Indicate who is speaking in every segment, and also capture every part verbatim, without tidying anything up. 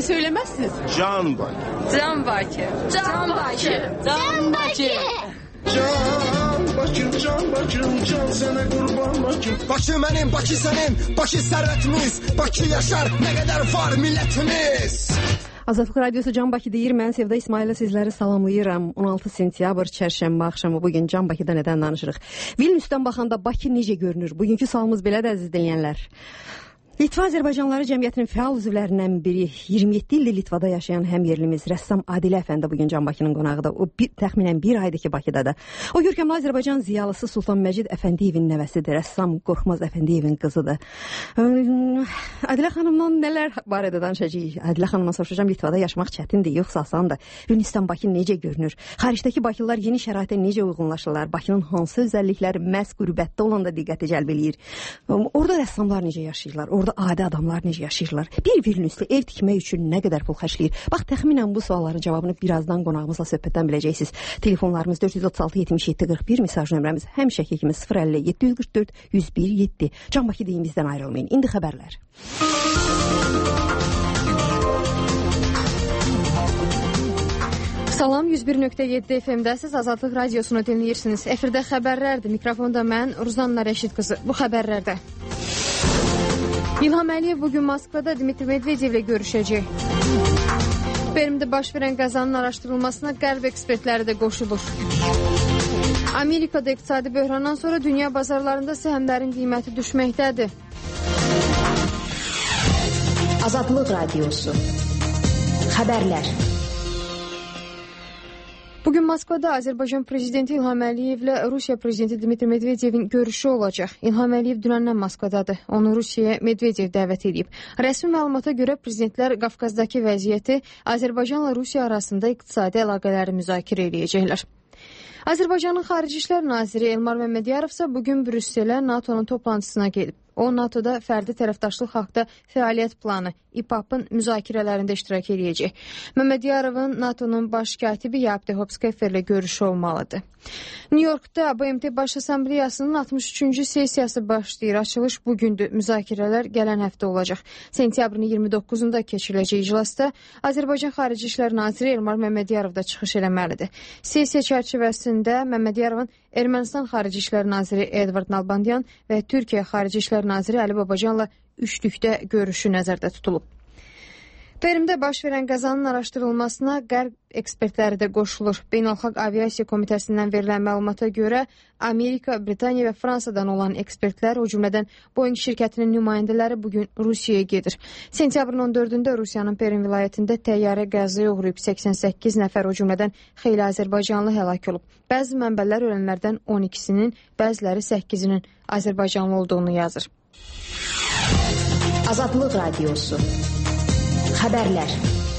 Speaker 1: Bakı söylemezsiniz.
Speaker 2: Can Bakı.
Speaker 1: Can Bakı.
Speaker 3: Can Bakı.
Speaker 1: Can Bakı.
Speaker 2: Can Bakı, can Bakı, can sana kurban Bakı.
Speaker 4: Bakı benim, Bakı senin, Bakı servetimiz. Bakı yaşar, ne kadar var milletimiz.
Speaker 5: Azadlıq Radiosu Can Bakı deyir. Mən Sevda İsmail'lə sizləri salamlayıram. on altı sentyabr çərşənbə axşamı bugün Can Bakıda nədən danışırıq? Vilniusdan baxanda Bakı necə görünür? Bugünkü sualımız belədir əziz deyənlər. Litva Azərbaycanlıları Cəmiyyətinin fəal üzvlərindən biri, iyirmi yeddi ildir Litvada yaşayan həmyerlimiz rəssam Adilə Əfəndi bugün Can Bakının qonağıdır. O bir, təxminən bir aydır ki Bakıdadır. O görkəmli Azərbaycan ziyalısı Sultan Məcid Əfəndiyevin nəvəsidir. Rəssam Qorxmaz Əfəndiyevin qızıdır. Adilə xanımdan nələr barədə danışacağıq? Adilə xanıma soruşacağım, Litvada yaşamaq çətindir, yoxsa asandır? Vilniusdan Bakı necə görünür? Xaricdəki Bakılılar yeni şəraitə necə uyğunlaşırlar? Bakının hansı özəllikləri məhz qürbətdə olanda diqqəti cəlb eləyir? Orada rəssamlar necə yaşayırlar? Orada adi adamlar necə yaşayırlar? Bir Vilniusda ev tikmək üçün nə qədər pul xərcləyir? Bax, təxminən bu sualların cavabını birazdan qonağımızla söhbətdən biləcəksiniz. Telefonlarımız dörd yüz otuz altı yetmiş yeddi qırx bir, mesaj nömrəmiz həmişəki kimi sıfır əlli yeddi yüz qırx dörd yüz bir yeddi. Can Bakı deyin, bizdən ayrılmayın. İndi xəbərlər.
Speaker 6: Salam, yüz bir nöqtə yeddi F M-dəsiz, Azadlıq Radiosunu dinləyirsiniz. Efirdə xəbərlərdir. Mikrofonda mən, Ruzanna Rəşid qızı. Bu xəbərlərdə İlham Əliyev bugün Moskvada Dmitri Medvedevlə görüşəcək. Permdə baş verən qəzanın araşdırılmasına qərb ekspertləri də qoşulur. Amerikada iqtisadi böhrandan sonra dünya bazarlarında səhmlərin qiyməti düşməkdədir.
Speaker 3: Azadlıq Radiosu Xəbərlər.
Speaker 6: Bugün Moskvada Azərbaycan Prezidenti İlham Əliyevlə Rusiya Prezidenti Dmitri Medvedevin görüşü olacaq. İlham Əliyev dünəndən Moskvadadır. Onu Rusiyaya Medvedev dəvət edib. Rəsmi məlumata görə prezidentlər Qafqazdakı vəziyyəti, Azərbaycanla Rusiya arasında iqtisadi əlaqələri müzakirə edəcəklər. Azərbaycanın Xarici İşlər Naziri Elmar Məmmədiyarov isə bugün Brüsselə NATO'nun toplantısına gedib. O, NATO'da fərdi tərəfdaşlıq haqda fəaliyyət planı, İ P A P-ın müzakirələrində iştirak edəcək. Məmmədyarovun NATO'nun baş katibi Jaap de Hoop Schefferlə görüşü olmalıdır. New York'da B M T Baş Assambleyasının altmış üçüncü sessiyası başlayır. Açılış bugündür. Müzakirələr gələn həftə olacaq. Sentyabrın iyirmi doqquzunda keçiriləcək iclasda Azərbaycan Xarici İşlər Naziri Elmar Məmmədiyarov da çıxış eləməlidir. Sessiya çərçivəsində Məmmədyarovun Ermənistan Xarici İşlər Naziri Edvard Nalbandyan və Türkiyə Xarici İşlər Naziri Əli Babacanla üçlükdə görüşü nəzərdə tutulub. Permdə baş verən qəzanın araşdırılmasına qərb ekspertləri də qoşulur. Beynəlxalq Aviasiya Komitəsindən verilən məlumata görə Amerika, Britaniya və Fransadan olan ekspertlər, o cümlədən Boeing şirkətinin nümayəndələri bugün Rusiyaya gedir. Sentyabrın on dördündə Rusiyanın Perm vilayətində təyyarə qəzaya uğrayıb, səksən səkkiz nəfər, o cümlədən xeyli azərbaycanlı həlak olub. Bəzi mənbələr ölənlərdən on ikisinin, bəziləri səkkizinin azərbaycanlı olduğunu yazır.
Speaker 3: Azadlıq Radiosu Xəbərlər.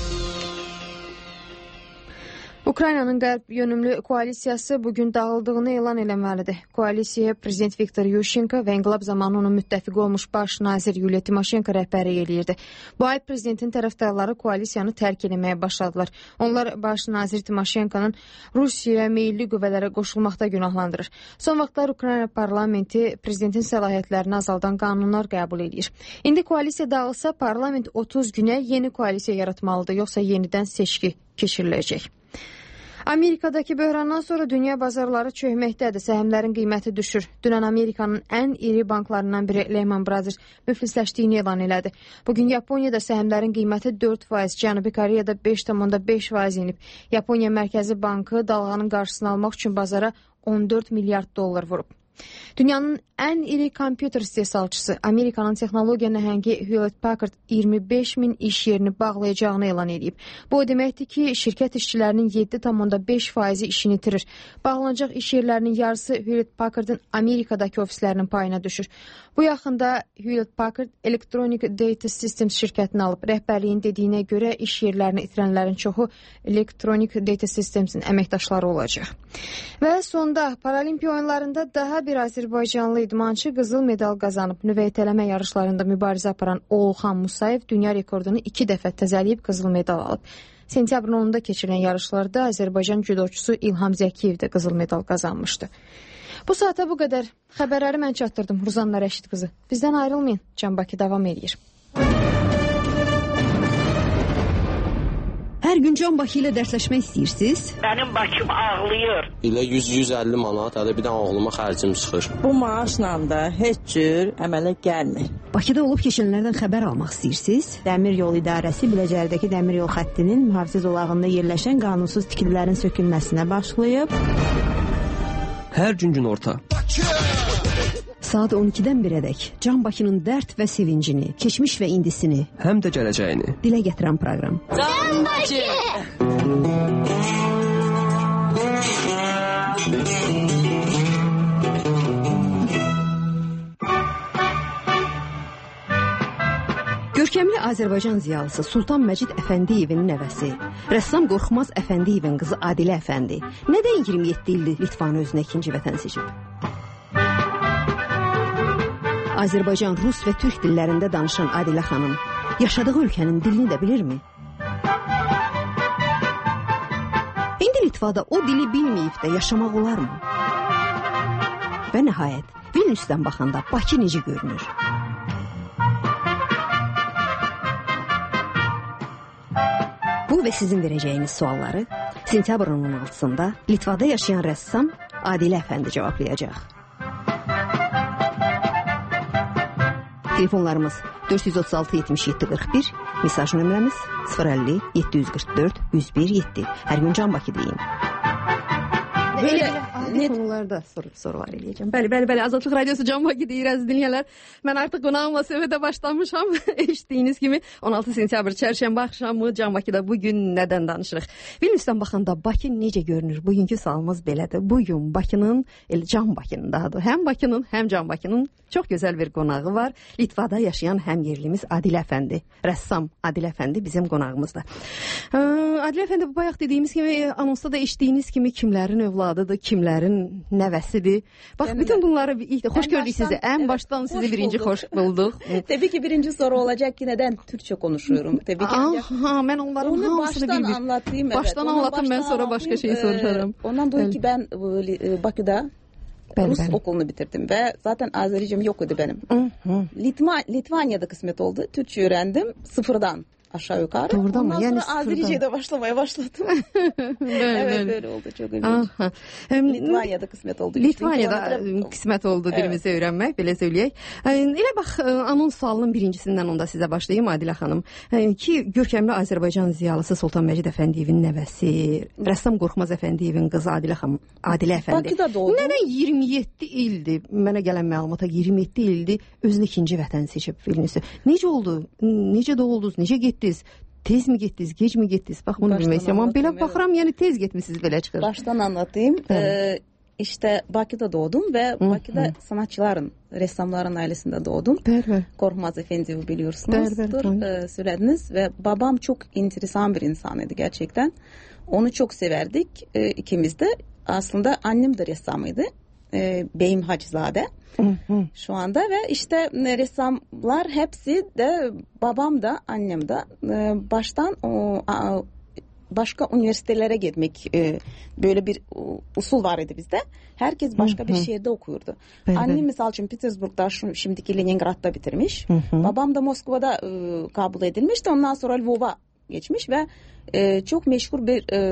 Speaker 6: Ukraynanın qərb yönümlü koalisiyası bugün dağıldığını elan eləməlidir. Koalisiyaya prezident Viktor Yushchenko və inqilab zamanı onun müttəfiqi olmuş baş nazir Yuliya Timoşenko rəhbərlik eləyirdi. Bu ay prezidentin tərəfdarları koalisiyanı tərk eləməyə başladılar. Onlar baş nazir Timoşenkonun Rusiyaya meyilli qüvvələrə qoşulmaqda günahlandırır. Son vaxtlar Ukrayna parlamenti prezidentin səlahiyyətlərini azaldan qanunlar qəbul edir. İndi koalisiya dağılsa parlament otuz günə yeni koalisiya yaratmalıdır, yoxsa yenidən seçki keçiriləcək. Amerikadakı böhrandan sonra dünya bazarları çökməkdədir, səhmlərin qiyməti düşür. Dünən Amerikanın ən iri banklarından biri Lehman Brothers müflisləşdiyini elan elədi. Bugün Yaponiyada səhmlərin qiyməti dörd faiz, Cənubi Koreyada beş nöqtə beş faiz enib. Yaponiya Mərkəzi Bankı dalğanın qarşısını almaq üçün bazara on dörd milyard dollar vurub. Dünyanın ən iri kompüter istehsalçısı Amerikanın texnologiya nəhəngi Hewlett Packard iyirmi beş min iş yerini bağlayacağını elan edib. Bu o deməkdir ki, şirkət işçilərinin yeddi nöqtə beş faizi işini itirir. Bağlanacaq iş yerlərinin yarısı Hewlett Packard'ın Amerikadakı ofislərinin payına düşür. Bu yaxında Hewlett Packard Electronic Data Systems şirkətini alıb. Rəhbərliyin dediyinə görə iş yerlərini itirənlərin çoxu Electronic Data Systems'in əməkdaşları olacaq. Və sonda Paralimpiya oyunlarında daha bir Azərbaycanlı idmançı qızıl medal qazanıb. Nüvə itələmə yarışlarında mübarizə aparan Oğulxan Musayev dünya rekordunu iki dəfə təzəliyib qızıl medal alıb. Sentyabrın onunda keçirilən yarışlarda Azərbaycan judoçusu İlham Zəkiyev də qızıl medal qazanmışdı. Bu saata bu qədər. Xəbərləri mən çatdırdım. Ruzanna Rəşid qızı. Bizdən ayrılmayın. Can Bakı davam edir.
Speaker 5: Hər gün Can Bakı ilə dərsləşmək istəyirsiniz?
Speaker 7: Benim başım ağlıyor.
Speaker 8: İlə yüz yüz əlli manat, hələ bir dənə oğluma xərcim çıxır.
Speaker 9: Bu maaşla da heç cür əmələ gəlmir.
Speaker 5: Bakıda olub keçənlərdən xəbər almaq istəyirsiniz?
Speaker 10: Dəmir yol idarəsi Biləcərdəki dəmir yol xəttinin mühafizə zolağında yerləşən qanunsuz tikililərin sökülməsinə başlayıb.
Speaker 11: Hər gün günorta.
Speaker 5: Saat on ikidən birədək Can Bakının dərd və sevincini, keçmiş və indisini,
Speaker 11: həm də gələcəyini
Speaker 5: dilə gətirən proqram.
Speaker 1: Can Bakı!
Speaker 5: Görkəmli Azərbaycan ziyalısı Sultan Məcid Əfəndiyevin nəvəsi, rəssam Qorxmaz Əfəndiyevin qızı Adilə Əfəndi nədən iyirmi yeddi ildir Litvanı özünə ikinci vətən seçib? Azərbaycan, rus və türk dillərində danışan Adilə xanım yaşadığı ölkənin dilini də bilirmi? İndi Litvada o dili bilməyib də yaşamaq olarmı? Və nəhayət, Vilniusdan baxanda Bakı necə görünür? Bu və sizin verəcəyiniz sualları sentyabrın on altısında Litvada yaşayan rəssam Adilə Əfəndi cavablayacaq. Telefonlarımız dörd yüz otuz altı yetmiş yeddi qırx bir, mesaj nömrəmiz sıfır əlli yeddi yüz qırx dörd yüz bir yeddi. Hər gün Can Bakı deyin. Belə adi konularda soru sorular eləyəcəm. Bəli, bəli, bəli. Azadlıq Radiosu Can Bakı deyir əziz dinləyənlər. Mən artıq qonağımla söhbətə başlamışam. Eşitdiyiniz kimi on altı sentyabr çərşənbə axşamı Can Bakıda bu gün nədən danışırıq? Vilniusdan baxanda Bakı necə görünür? Bugünkü sualımız belədir. Bu gün Bakının, elə Can Bakının daha da həm Bakının, həm Can Bakının çox gözəl bir qonağı var. Litvada yaşayan həm yerlimiz Adilə Əfəndi, rəssam Adilə Əfəndi bizim qonağımızdır. Adilə Əfəndi, bu bayaq dediyimiz kimi, anonsda da eşitdiyiniz kimi kimlərin övladıdır, kimlərin nəvəsidir. Bax, yəni, bütün bunları xoş gördük sizi. Ən evet, baştan sizi birinci bulduk. Xoş bulduk.
Speaker 9: Tabii ki birinci soru olacak ki neden Türkçe konuşuyorum. Tabii ki.
Speaker 5: Aha, ben onların
Speaker 9: onu
Speaker 5: hamısını
Speaker 9: baştan
Speaker 5: bir,
Speaker 9: anlatayım. Evet.
Speaker 5: Baştan anlatayım, ben sonra başka şeyi soracağım.
Speaker 9: Ondan dolayı ki ben Bakı'da
Speaker 5: Ben,
Speaker 9: Rus
Speaker 5: ben.
Speaker 9: okulunu bitirdim ve zaten Azericem yoktu benim. Hı hı. Litva, Litvanya'da kısmet oldu. Türkçe öğrendim sıfırdan aşağı yukarı.
Speaker 5: Doğrudan
Speaker 9: Ondan
Speaker 5: mı? Yani
Speaker 9: sonra Azerice'ye de başlamaya başladım.
Speaker 5: böyle,
Speaker 9: evet
Speaker 5: böyle.
Speaker 9: böyle oldu, çok ilginç. Um, Litvanya'da kısmet oldu.
Speaker 5: Litvanya'da kısmet oldu evet. Dilimizi öğrenmek, belə söyleyək. Elə bax, anons sualının birincisindən onda sizə başlayayım Adilə xanım. Ki, görkəmli Azərbaycan ziyalısı Sultan Məcid Əfəndiyevin nəvəsi, rəssam Qorxmaz Əfəndiyevin qızı Adilə xanım, Adilə Əfəndi.
Speaker 9: Bakıda doğdu.
Speaker 5: Nədən iyirmi yeddi ildir, mənə gələn məlumata iyirmi yeddi ildir özünə ikinci vətən seçib Vilnius'u. Necə oldu? Necə doğuldunuz? Necə getdiniz? Tez mi getdiniz, gec mi getdiniz? Bax, bunu bilmək istəyirəm. Amma belə evet. Baxıram, yəni tez getmişsiniz, belə çıxır.
Speaker 9: Baştan anlatayım. Ee, işte Bakı'da doğdum ve hı, Bakı'da hı. sanatçıların, ressamların ailesinde doğdum.
Speaker 5: Berber.
Speaker 9: Korkmaz Efendi'yi biliyorsunuzdur. Ee, söylediniz ve babam çok enteresan bir insanıydı gerçekten. Onu çok severdik ee, ikimiz de. Aslında annem de ressamıydı. Ee, Beyim Hacızade. Hı hı. Şu anda ve işte ressamlar hepsi de babam da annem de baştan o, başka üniversitelere gitmek böyle bir usul var idi bizde. Herkes başka hı hı. bir şehirde okuyordu. Evet. Annem misal için Petersburg'da şu, şimdiki Leningrad'da bitirmiş. Hı hı. Babam da Moskova'da e, kabul edilmişti. Ondan sonra Lvov'a geçmiş ve e, çok meşhur bir e,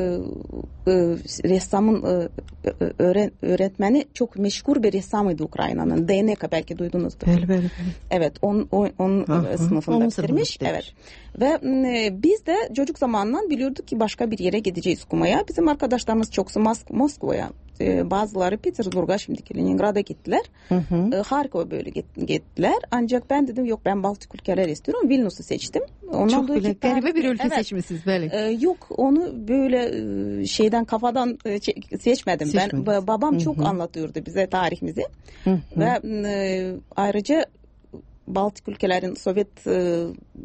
Speaker 9: e, ressamın e, öğren, öğretmeni çok meşhur bir ressamıydı Ukrayna'nın. D N K belki duydunuzdur.
Speaker 5: Bel, bel, bel.
Speaker 9: Evet, onun on, on sınıfında onun bitirmiş. Evet. Ve e, biz de çocuk zamanından biliyorduk ki başka bir yere gideceğiz okumaya. Bizim arkadaşlarımız çoksu Mosk- Moskova'ya, e, bazıları Petersburg'a, şimdiki Leningrad'a gittiler. Hı hı. E, Harkova böyle gittiler. Ancak ben dedim yok, ben Baltık ülkeler istiyorum. Vilnius'u seçtim.
Speaker 5: Ondan çok bile garip bir ülke evet. seçmişsiniz böyle.
Speaker 9: E, yok, onu böyle e, şeyden kafadan e, seçmedim. Seçmediniz. Ben babam hı-hı. çok anlatıyordu bize tarihimizi. Hı-hı. Ve e, ayrıca Baltık ülkelerin Sovyet e,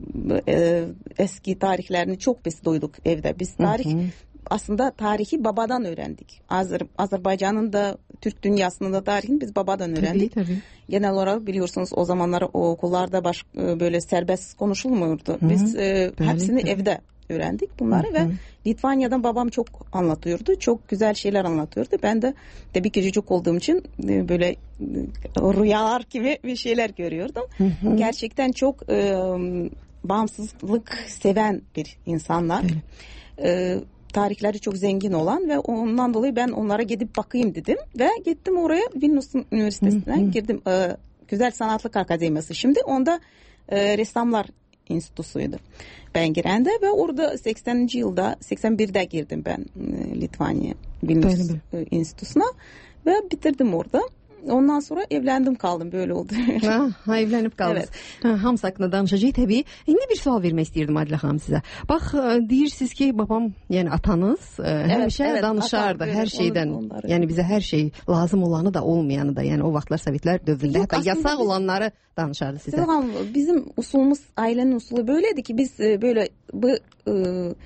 Speaker 9: e, eski tarihlerini çok biz duyduk evde. Biz tarih hı hı. aslında tarihi babadan öğrendik. Azer, Azerbaycan'ın da Türk dünyasının da tarihini biz babadan öğrendik. Tabii, tabii. Genel olarak biliyorsunuz o zamanlar o okullarda baş, böyle serbest konuşulmuyordu. Hı-hı. Biz e, hepsini tabii. evde öğrendik bunları. Hı-hı. Ve Litvanya'dan babam çok anlatıyordu. Çok güzel şeyler anlatıyordu. Ben de tabii ki çocuk olduğum için e, böyle e, rüyalar gibi bir şeyler görüyordum. Hı-hı. Gerçekten çok e, bağımsızlık seven bir insanlar. Öyle. e, tarihleri çok zengin olan ve ondan dolayı ben onlara gidip bakayım dedim ve gittim oraya Vilnius Üniversitesi'ne girdim. E, Güzel Sanatlık Akademisi şimdi onda e, ressamlar enstitüsüydü ben girende ve orada sekseninci yılda seksen birde girdim ben e, Litvanya Vilnius e, Enstitüsü'ne ve bitirdim orada. Ondan sonra evlendim kaldım böyle oldu.
Speaker 5: ha, ha evlenip kaldınız. Evet. Ha, hamısı haqqında danışacağıq təbii. İndi bir sual vermək istəyirdim Adilə xanım sizə. Bax deyirsiniz ki babam yəni atanız evet, həmişə evet, danışardı atan, hər şeydən. Onu, onları. Yəni bizə hər şey lazım olanı da olmayanı da. Yəni o vaxtlar Sovetlər dövründə hətta yasak biz, olanları danışardı sizə.
Speaker 9: Tamam, bizim usulumuz ailenin usulü böyleydi ki biz böyle bu ıı,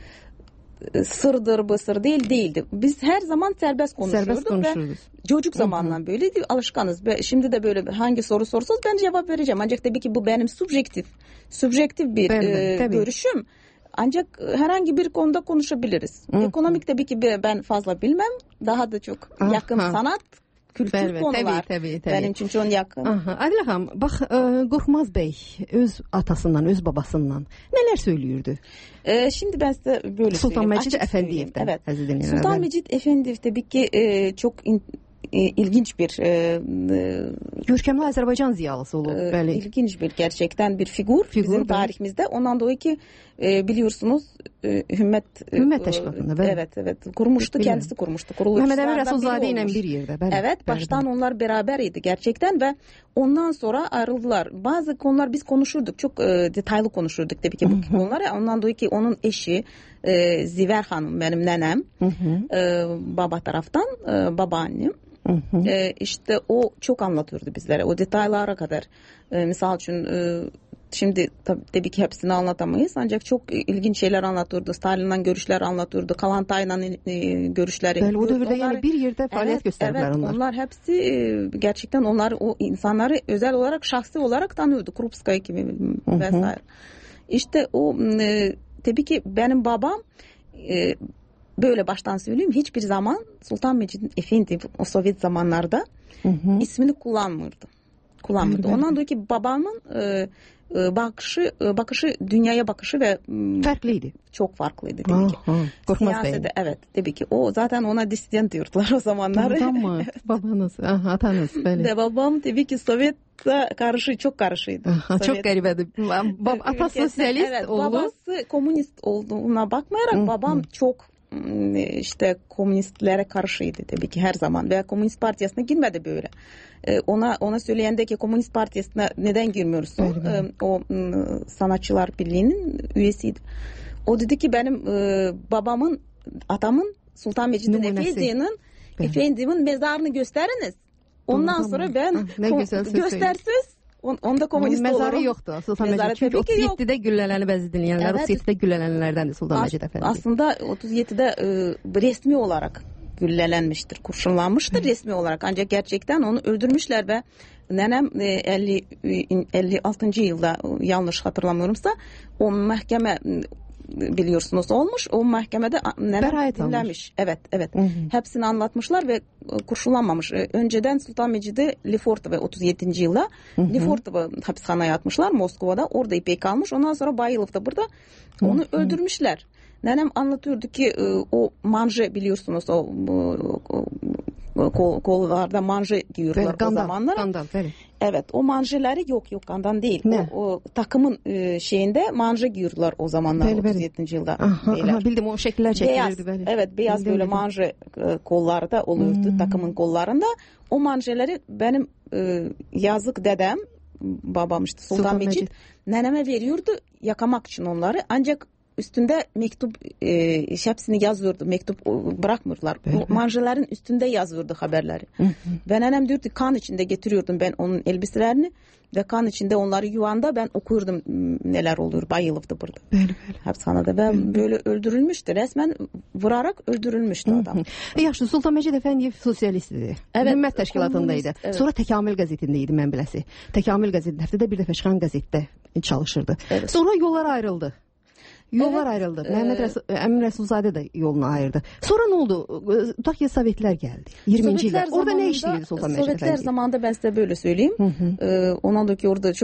Speaker 9: sırdır bu sır değil değildi. Biz her zaman serbest konuşurduk ve çocuk zamandan böyleydi, alışkanız. Şimdi de böyle hangi soru sorsanız ben cevap vereceğim. Ancak tabii ki bu benim subjektif, subjektif bir e, görüşüm. Ancak herhangi bir konuda konuşabiliriz. Hı. Ekonomik tabii ki ben fazla bilmem. Daha da çok yakın Aha. sanat, kültür evet, konular. Tabii, tabii, tabii. Benim için çok yakın.
Speaker 5: Adilə xanım, bax Qorxmaz bəy öz atasından, öz babasından neler söylüyordu?
Speaker 9: Ee, şimdi ben size böyle
Speaker 5: Sultan
Speaker 9: söyleyeyim.
Speaker 5: Mecid Efendiev'den. Evet.
Speaker 9: Sultan Mecid Efendiev tabii ki e, çok in, e, ilginç bir e,
Speaker 5: görkemli Azerbaycan ziyalısı oldu.
Speaker 9: E,
Speaker 5: böyle.
Speaker 9: İlginç bir gerçekten bir figür, figür bizim tarihimizde. Ondan dolayı ki e, biliyorsunuz e, Hümmet
Speaker 5: Hümmet Teşkilatı'nda.
Speaker 9: E, evet evet kurmuştu, Bilmiyorum. kendisi kurmuştu.
Speaker 5: Mehmet Emin Resulzade ile bir yerde.
Speaker 9: Böyle, evet baştan böyle. Onlar beraberiydi gerçekten ve ondan sonra ayrıldılar. Bazı konular biz konuşurduk. Çok e, detaylı konuşurduk tabii ki bu konuları. Ondan dolayı ki onun eşi e, Ziver Hanım benim nenem. E, baba taraftan e, babaannem. E, işte o çok anlatıyordu bizlere. O detaylara kadar. E, misal için e, şimdi tab- tabii ki hepsini anlatamayız. Ancak çok ilginç şeyler anlatıyordu. Stalin'den görüşler anlatıyordu. Kalantay'la e, görüşleri.
Speaker 5: Böyle o devirde yani bir yerde faaliyet evet, gösterdiler
Speaker 9: evet,
Speaker 5: onlar.
Speaker 9: Onlar hepsi e, gerçekten onlar o insanları özel olarak şahsi olarak tanıyordu. Krupskaya gibi vesaire. İşte o e, tabii ki benim babam e, böyle baştan söyleyeyim hiçbir zaman Sultan Mecid Efendi o Sovyet zamanlarda hı hı. ismini kullanmırdı. Kullanmadı. Evet, Ondan dolayı ki babamın e, e, bakışı e, bakışı dünyaya bakışı ve
Speaker 5: farklıydı.
Speaker 9: Çok farklıydı tabii ki. Siyasete evet tabii ki o zaten ona disident diyordular o zamanlar.
Speaker 5: Babam mı? Babanız, aha, atanız böyle.
Speaker 9: De babam tabii ki Sovyet'e karşı çok karşıydı.
Speaker 5: Aha, Sovyet... Çok garibedi. Bab atası sosyalist
Speaker 9: evet,
Speaker 5: oldu.
Speaker 9: Babası komünist olduğuna bakmayarak Hı-hı. babam çok işte komünistlere karşıydı tabii ki her zaman ve Komünist Partisi'ne girmedi böyle. Ee, ona ona söyleyen de ki Komünist Partisi'ne neden girmiyorsun? Ee, o Sanatçılar Birliği'nin üyesiydi. O dedi ki benim e, babamın, atamın Sultan Mecid Efendi'nin Efendi'nin mezarını gösteriniz. Ondan Doğru, sonra ben
Speaker 5: ah,
Speaker 9: göstersiniz. Onda komünist
Speaker 5: mezarı
Speaker 9: olurum.
Speaker 5: yoktu Sultan Mecid. Çünkü otuz yedide güllələni bəzi dinleyenler evet. otuz yedide güllələnlərdən Sultan Mecid Efendi.
Speaker 9: Aslında otuz yedide e, resmi olarak güllelenmiştir, kurşunlanmıştır resmi olarak. Ancak gerçekten onu öldürmüşler ve nenem e, elli, elli altıncı yılda yanlış hatırlamıyorumsa o mahkeme biliyorsunuz olmuş. O mahkemede nenem dinlenmiş. Evet, evet. Hı hı. Hepsini anlatmışlar ve kurşunlanmamış. Önceden Sultan Mecid'i Lefortovo otuz yedinci yılda Lefortovo hapishaneye atmışlar Moskova'da. Orada ipek kalmış. Ondan sonra Bayılov'da burada onu hı hı. öldürmüşler. Nenem anlatıyordu ki o manje biliyorsunuz o, o Kol, kollarda manje giyiyorlar o zamanlar.
Speaker 5: Kandan,
Speaker 9: evet o manjeleri yok yok kandan değil. O, o takımın e, şeyinde manje giyiyorlar o zamanlar beli, otuz yedinci yılda.
Speaker 5: Aha, aha, bildim o şekiller çekilirdi böyle.
Speaker 9: Evet beyaz bildim, böyle bildim. Manje e, kollarda oluyordu hmm. takımın kollarında. O manjeleri benim e, yazık dedem babam işte Sultan, Sultan Mecid neneme veriyordu yakamak için onları ancak üstünde mektup e, hepsini yazıyordu. Mektup bırakmıyorlar. O manjelerin üstünde yazıyordu haberleri. Hı hı. Ben annem diyordu kan içinde getiriyordum ben onun elbiselerini ve kan içinde onları yuvanda ben okuyordum neler oluyor. Bayılıptı burada.
Speaker 5: Böyle böyle.
Speaker 9: Hapishanede ben böyle. böyle öldürülmüştü. Resmen vurarak öldürülmüştü adam.
Speaker 5: Hı hı. Yaxşı Sultan Mecid Efendiyev sosialistdi. Evet. Hümmət təşkilatındaydı. Evet. Sonra Təkamül qəzetindəydi mən biləsi. Təkamül qəzetində həftədə bir dəfə çıxan qəzetdə çalışırdı. Evet. Sonra yollar ayrıldı. Yollar evet, ayrıldı. E, Mehmet Resul, Emin Resulzade de yolunu ayırdı. Sonra ne oldu? Takya Sovyetler geldi. yirminci yılda. Orada ne işliydi Sultan Mecid Efendi?
Speaker 9: Sovyetler zamanında ben size böyle söyleyeyim. Hı hı. Ee, ondan da ki orada çok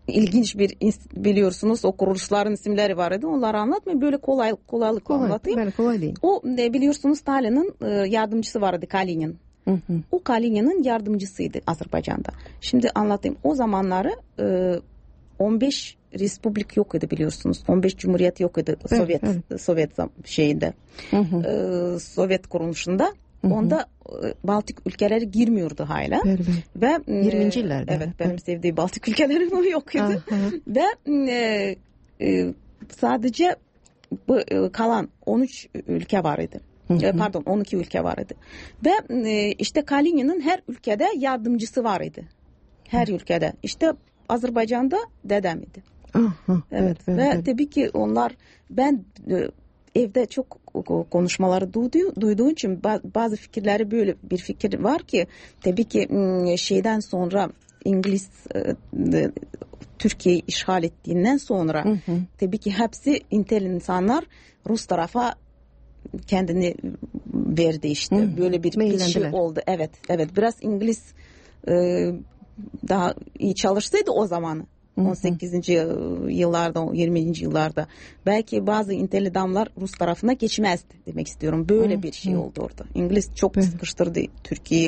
Speaker 9: ilginç bir biliyorsunuz o kuruluşların isimleri vardı. Onları anlatmayayım. Böyle kolay kolaylıkla
Speaker 5: kolay,
Speaker 9: anlatayım.
Speaker 5: Ben kolay değil.
Speaker 9: O e, biliyorsunuz Stalin'in e, yardımcısı vardı Kalinin. Hı hı. O Kalinin'in yardımcısıydı Azerbaycan'da. Şimdi anlatayım. O zamanları e, on beş Respublik yok idi biliyorsunuz. on beş Cumhuriyet yok idi evet, Sovyet evet. Sovyet şeyinde. Hı hı. E, Sovyet kuruluşunda. Hı hı. Onda e, Baltık ülkeleri girmiyordu hala. Evet, evet. Ve
Speaker 5: yirminci yıllarda.
Speaker 9: Evet, benim evet. sevdiğim Baltık ülkeleri yok idi. Aha. Ve e, e, sadece bu e, kalan on üç ülke var idi. Hı hı. Pardon on iki ülke var idi. Ve e, işte Kalinin'in her ülkede yardımcısı var idi. Her hı. ülkede. İşte Azerbaycan'da dedem idi. Aha, evet, evet, evet. Ve evet. tabii ki onlar ben e, evde çok konuşmaları duyduğu, duyduğum için bazı fikirleri böyle bir fikir var ki tabii ki şeyden sonra İngiliz e, Türkiye'yi işgal ettiğinden sonra hı hı. tabii ki hepsi intel insanlar Rus tarafa kendini verdi işte. Hı. Böyle bir, bir şey oldu. Evet, evet. Biraz İngiliz e, daha iyi çalışsaydı o zamanı. on sekizinci yıllarda, yirminci yıllarda belki bazı intel adamlar Rus tarafına geçmezdi demek istiyorum. Böyle bir şey oldu orada. İngiliz çok sıkıştırdı Türkiye'yi,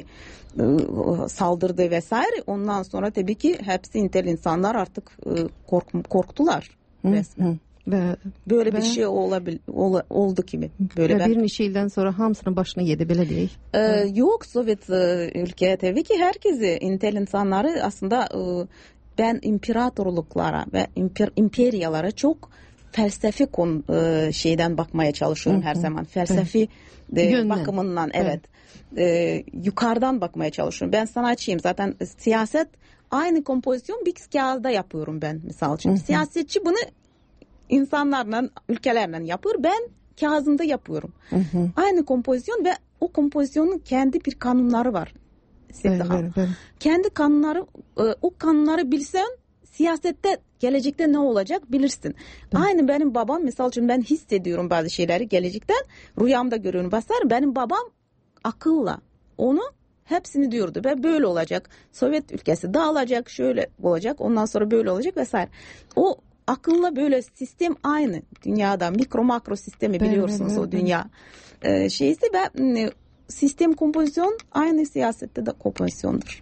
Speaker 9: saldırdı vesaire. Ondan sonra tabii ki hepsi intel insanlar artık kork, korktular resmen. Ve, böyle ve, bir şey olabil, ol, oldu kimi. Böyle
Speaker 5: ve ben, bir neçə ildən sonra hamısının başına yedi belə deyək.
Speaker 9: E, yok Sovyet e, ülke tabii ki herkesi intel insanları aslında e, ben imparatorluklara ve imper, imperiyalara çok felsefi konu e, şeyden bakmaya çalışıyorum hı hı. her zaman. Felsefi e, bakımından evet. evet. E, yukarıdan bakmaya çalışıyorum. Ben sanatçıyım zaten siyaset aynı kompozisyon bir kağıda yapıyorum ben misal için. Hı hı. Siyasetçi bunu insanlarla, ülkelerle yapıyor. Ben kağıdında yapıyorum. Hı hı. Aynı kompozisyon ve o kompozisyonun kendi bir kanunları var. Evet, evet, evet. Kendi kanunları, o kanunları bilsen siyasette gelecekte ne olacak bilirsin. Evet. Aynı benim babam misal için ben hissediyorum bazı şeyleri gelecekten rüyamda görüyorum basarım. Benim babam akılla onu hepsini diyordu ve böyle olacak. Sovyet ülkesi dağılacak, şöyle olacak, ondan sonra böyle olacak vesaire. O akılla böyle sistem aynı dünyada mikro makro sistemi biliyorsunuz evet, evet, o dünya evet. şeysi ve sistem kompozisyon aynı siyasette de kompozisyondur.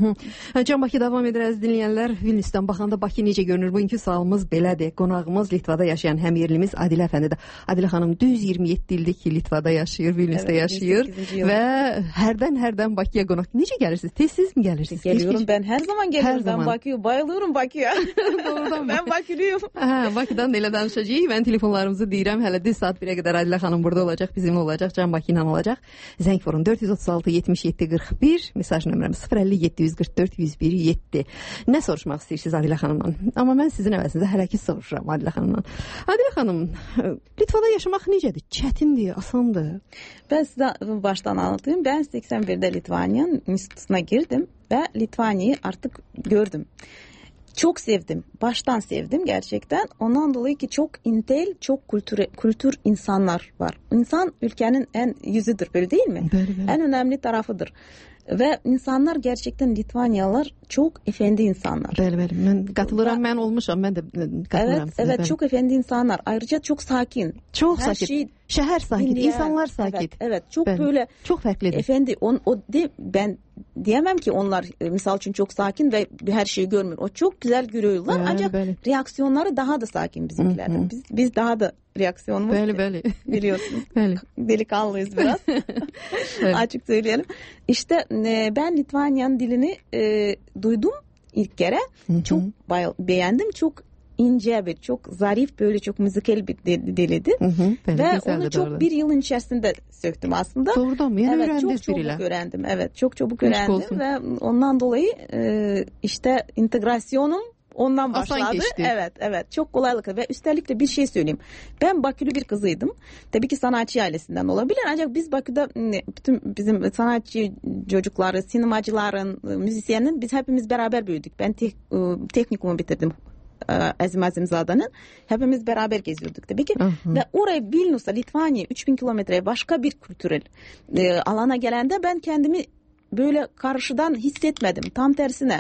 Speaker 5: Can Bakı davam edir əziz dinləyənlər. Vilniusdan baxanda Bakı necə görünür? Bugünkü sualımız belədir. Qonağımız Litvada yaşayan həmyerlimiz Adilə əfəndidir. Adilə xanım düz iyirmi yeddi ildir ki Litvada yaşayır, Vilniusda evet, yaşayır və hərdən hərdən Bakıya qonaq. Necə gəlirsiniz? Tez-tez mi gəlirsiniz?
Speaker 9: Geliyorum ben her zaman geliyorum. Ben Bakıya bayılıyorum Bakıya. Ben Bakılıyım.
Speaker 5: Ha, Bakıdan da elə danışacağıq. Ben telefonlarımızı deyirəm. Hələ düz saat birə qədər Adilə xanım burada olacaq, bizimlə olacaq, Can Bakı ilə olacaq. Zəng forun dörd yüz otuz altı yetmiş yeddi qırx bir, mesaj nömrəmiz sıfır əlli yeddi yüz qırx dörd yüz bir yeddi. Nə soruşmaq istəyirsiniz Adilə xanımdan? Amma mən sizin əvəzinizdə hələ ki soruşuram Adilə xanımdan. Adilə xanım, Litvada yaşamaq necədir? Çətindir, asandır?
Speaker 9: Ben size baştan anlatayım. Ben seksen birde Litvanya'nın institutuna girdim ve Litvanya'yı artık gördüm. Çok sevdim. Baştan sevdim gerçekten. Ondan dolayı ki çok intel, çok kültür, kültür insanlar var. İnsan ülkenin en yüzüdür, böyle değil mi? Böyle, böyle. En önemli tarafıdır. Ve insanlar gerçekten Litvanyalılar çok efendi insanlar.
Speaker 5: Böyle böyle. Ben katılırım, ben olmuşum, ben de katılırım.
Speaker 9: Evet, size, evet, çok efendi insanlar. Ayrıca çok sakin.
Speaker 5: Çok Her sakit. Şey, şehir sakit, dinleyen, insanlar sakit.
Speaker 9: Evet, evet çok
Speaker 5: ben,
Speaker 9: böyle.
Speaker 5: Çok farklıdır.
Speaker 9: Efendi, on, o de, ben diyemem ki onlar misal için çok sakin ve her şeyi görmüyor. O çok güzel görüyorlar. Böyle, ancak böyle. Reaksiyonları daha da sakin bizimkilerden. Biz, biz daha da reaksiyonumuz
Speaker 5: böyle, böyle.
Speaker 9: biliyorsunuz.
Speaker 5: Böyle.
Speaker 9: Delikanlıyız biraz. Açık söyleyelim. İşte e, ben Litvanya'nın dilini e, duydum ilk kere. Hı-hı. Çok bay- beğendim. Çok ince bir, çok zarif, böyle çok müzikal bir dilidir. Ve onu çok doğru. Bir yılın içerisinde söktüm aslında.
Speaker 5: Doğrudan mı? Yani
Speaker 9: evet, çok çabuk biriyle. öğrendim. Evet, çok çabuk Hoş öğrendim olsun. Ve ondan dolayı e, işte integrasyonum ondan başladı. Evet, evet. Çok kolaylıkla ve üstelik de bir şey söyleyeyim. Ben Bakülü bir kızıydım. Tabii ki sanatçı ailesinden olabilir. Ancak biz Bakü'de bütün bizim sanatçı çocukları, sinemacıların, müzisyenin biz hepimiz beraber büyüdük. Ben te- teknikumu bitirdim. Azim Azimzade'nin. Hepimiz beraber geziyorduk tabii ki. Hı hı. Ve oraya Vilnius'a, Litvanya üç bin kilometreye başka bir kültürel e, alana gelende ben kendimi böyle karşıdan hissetmedim. Tam tersine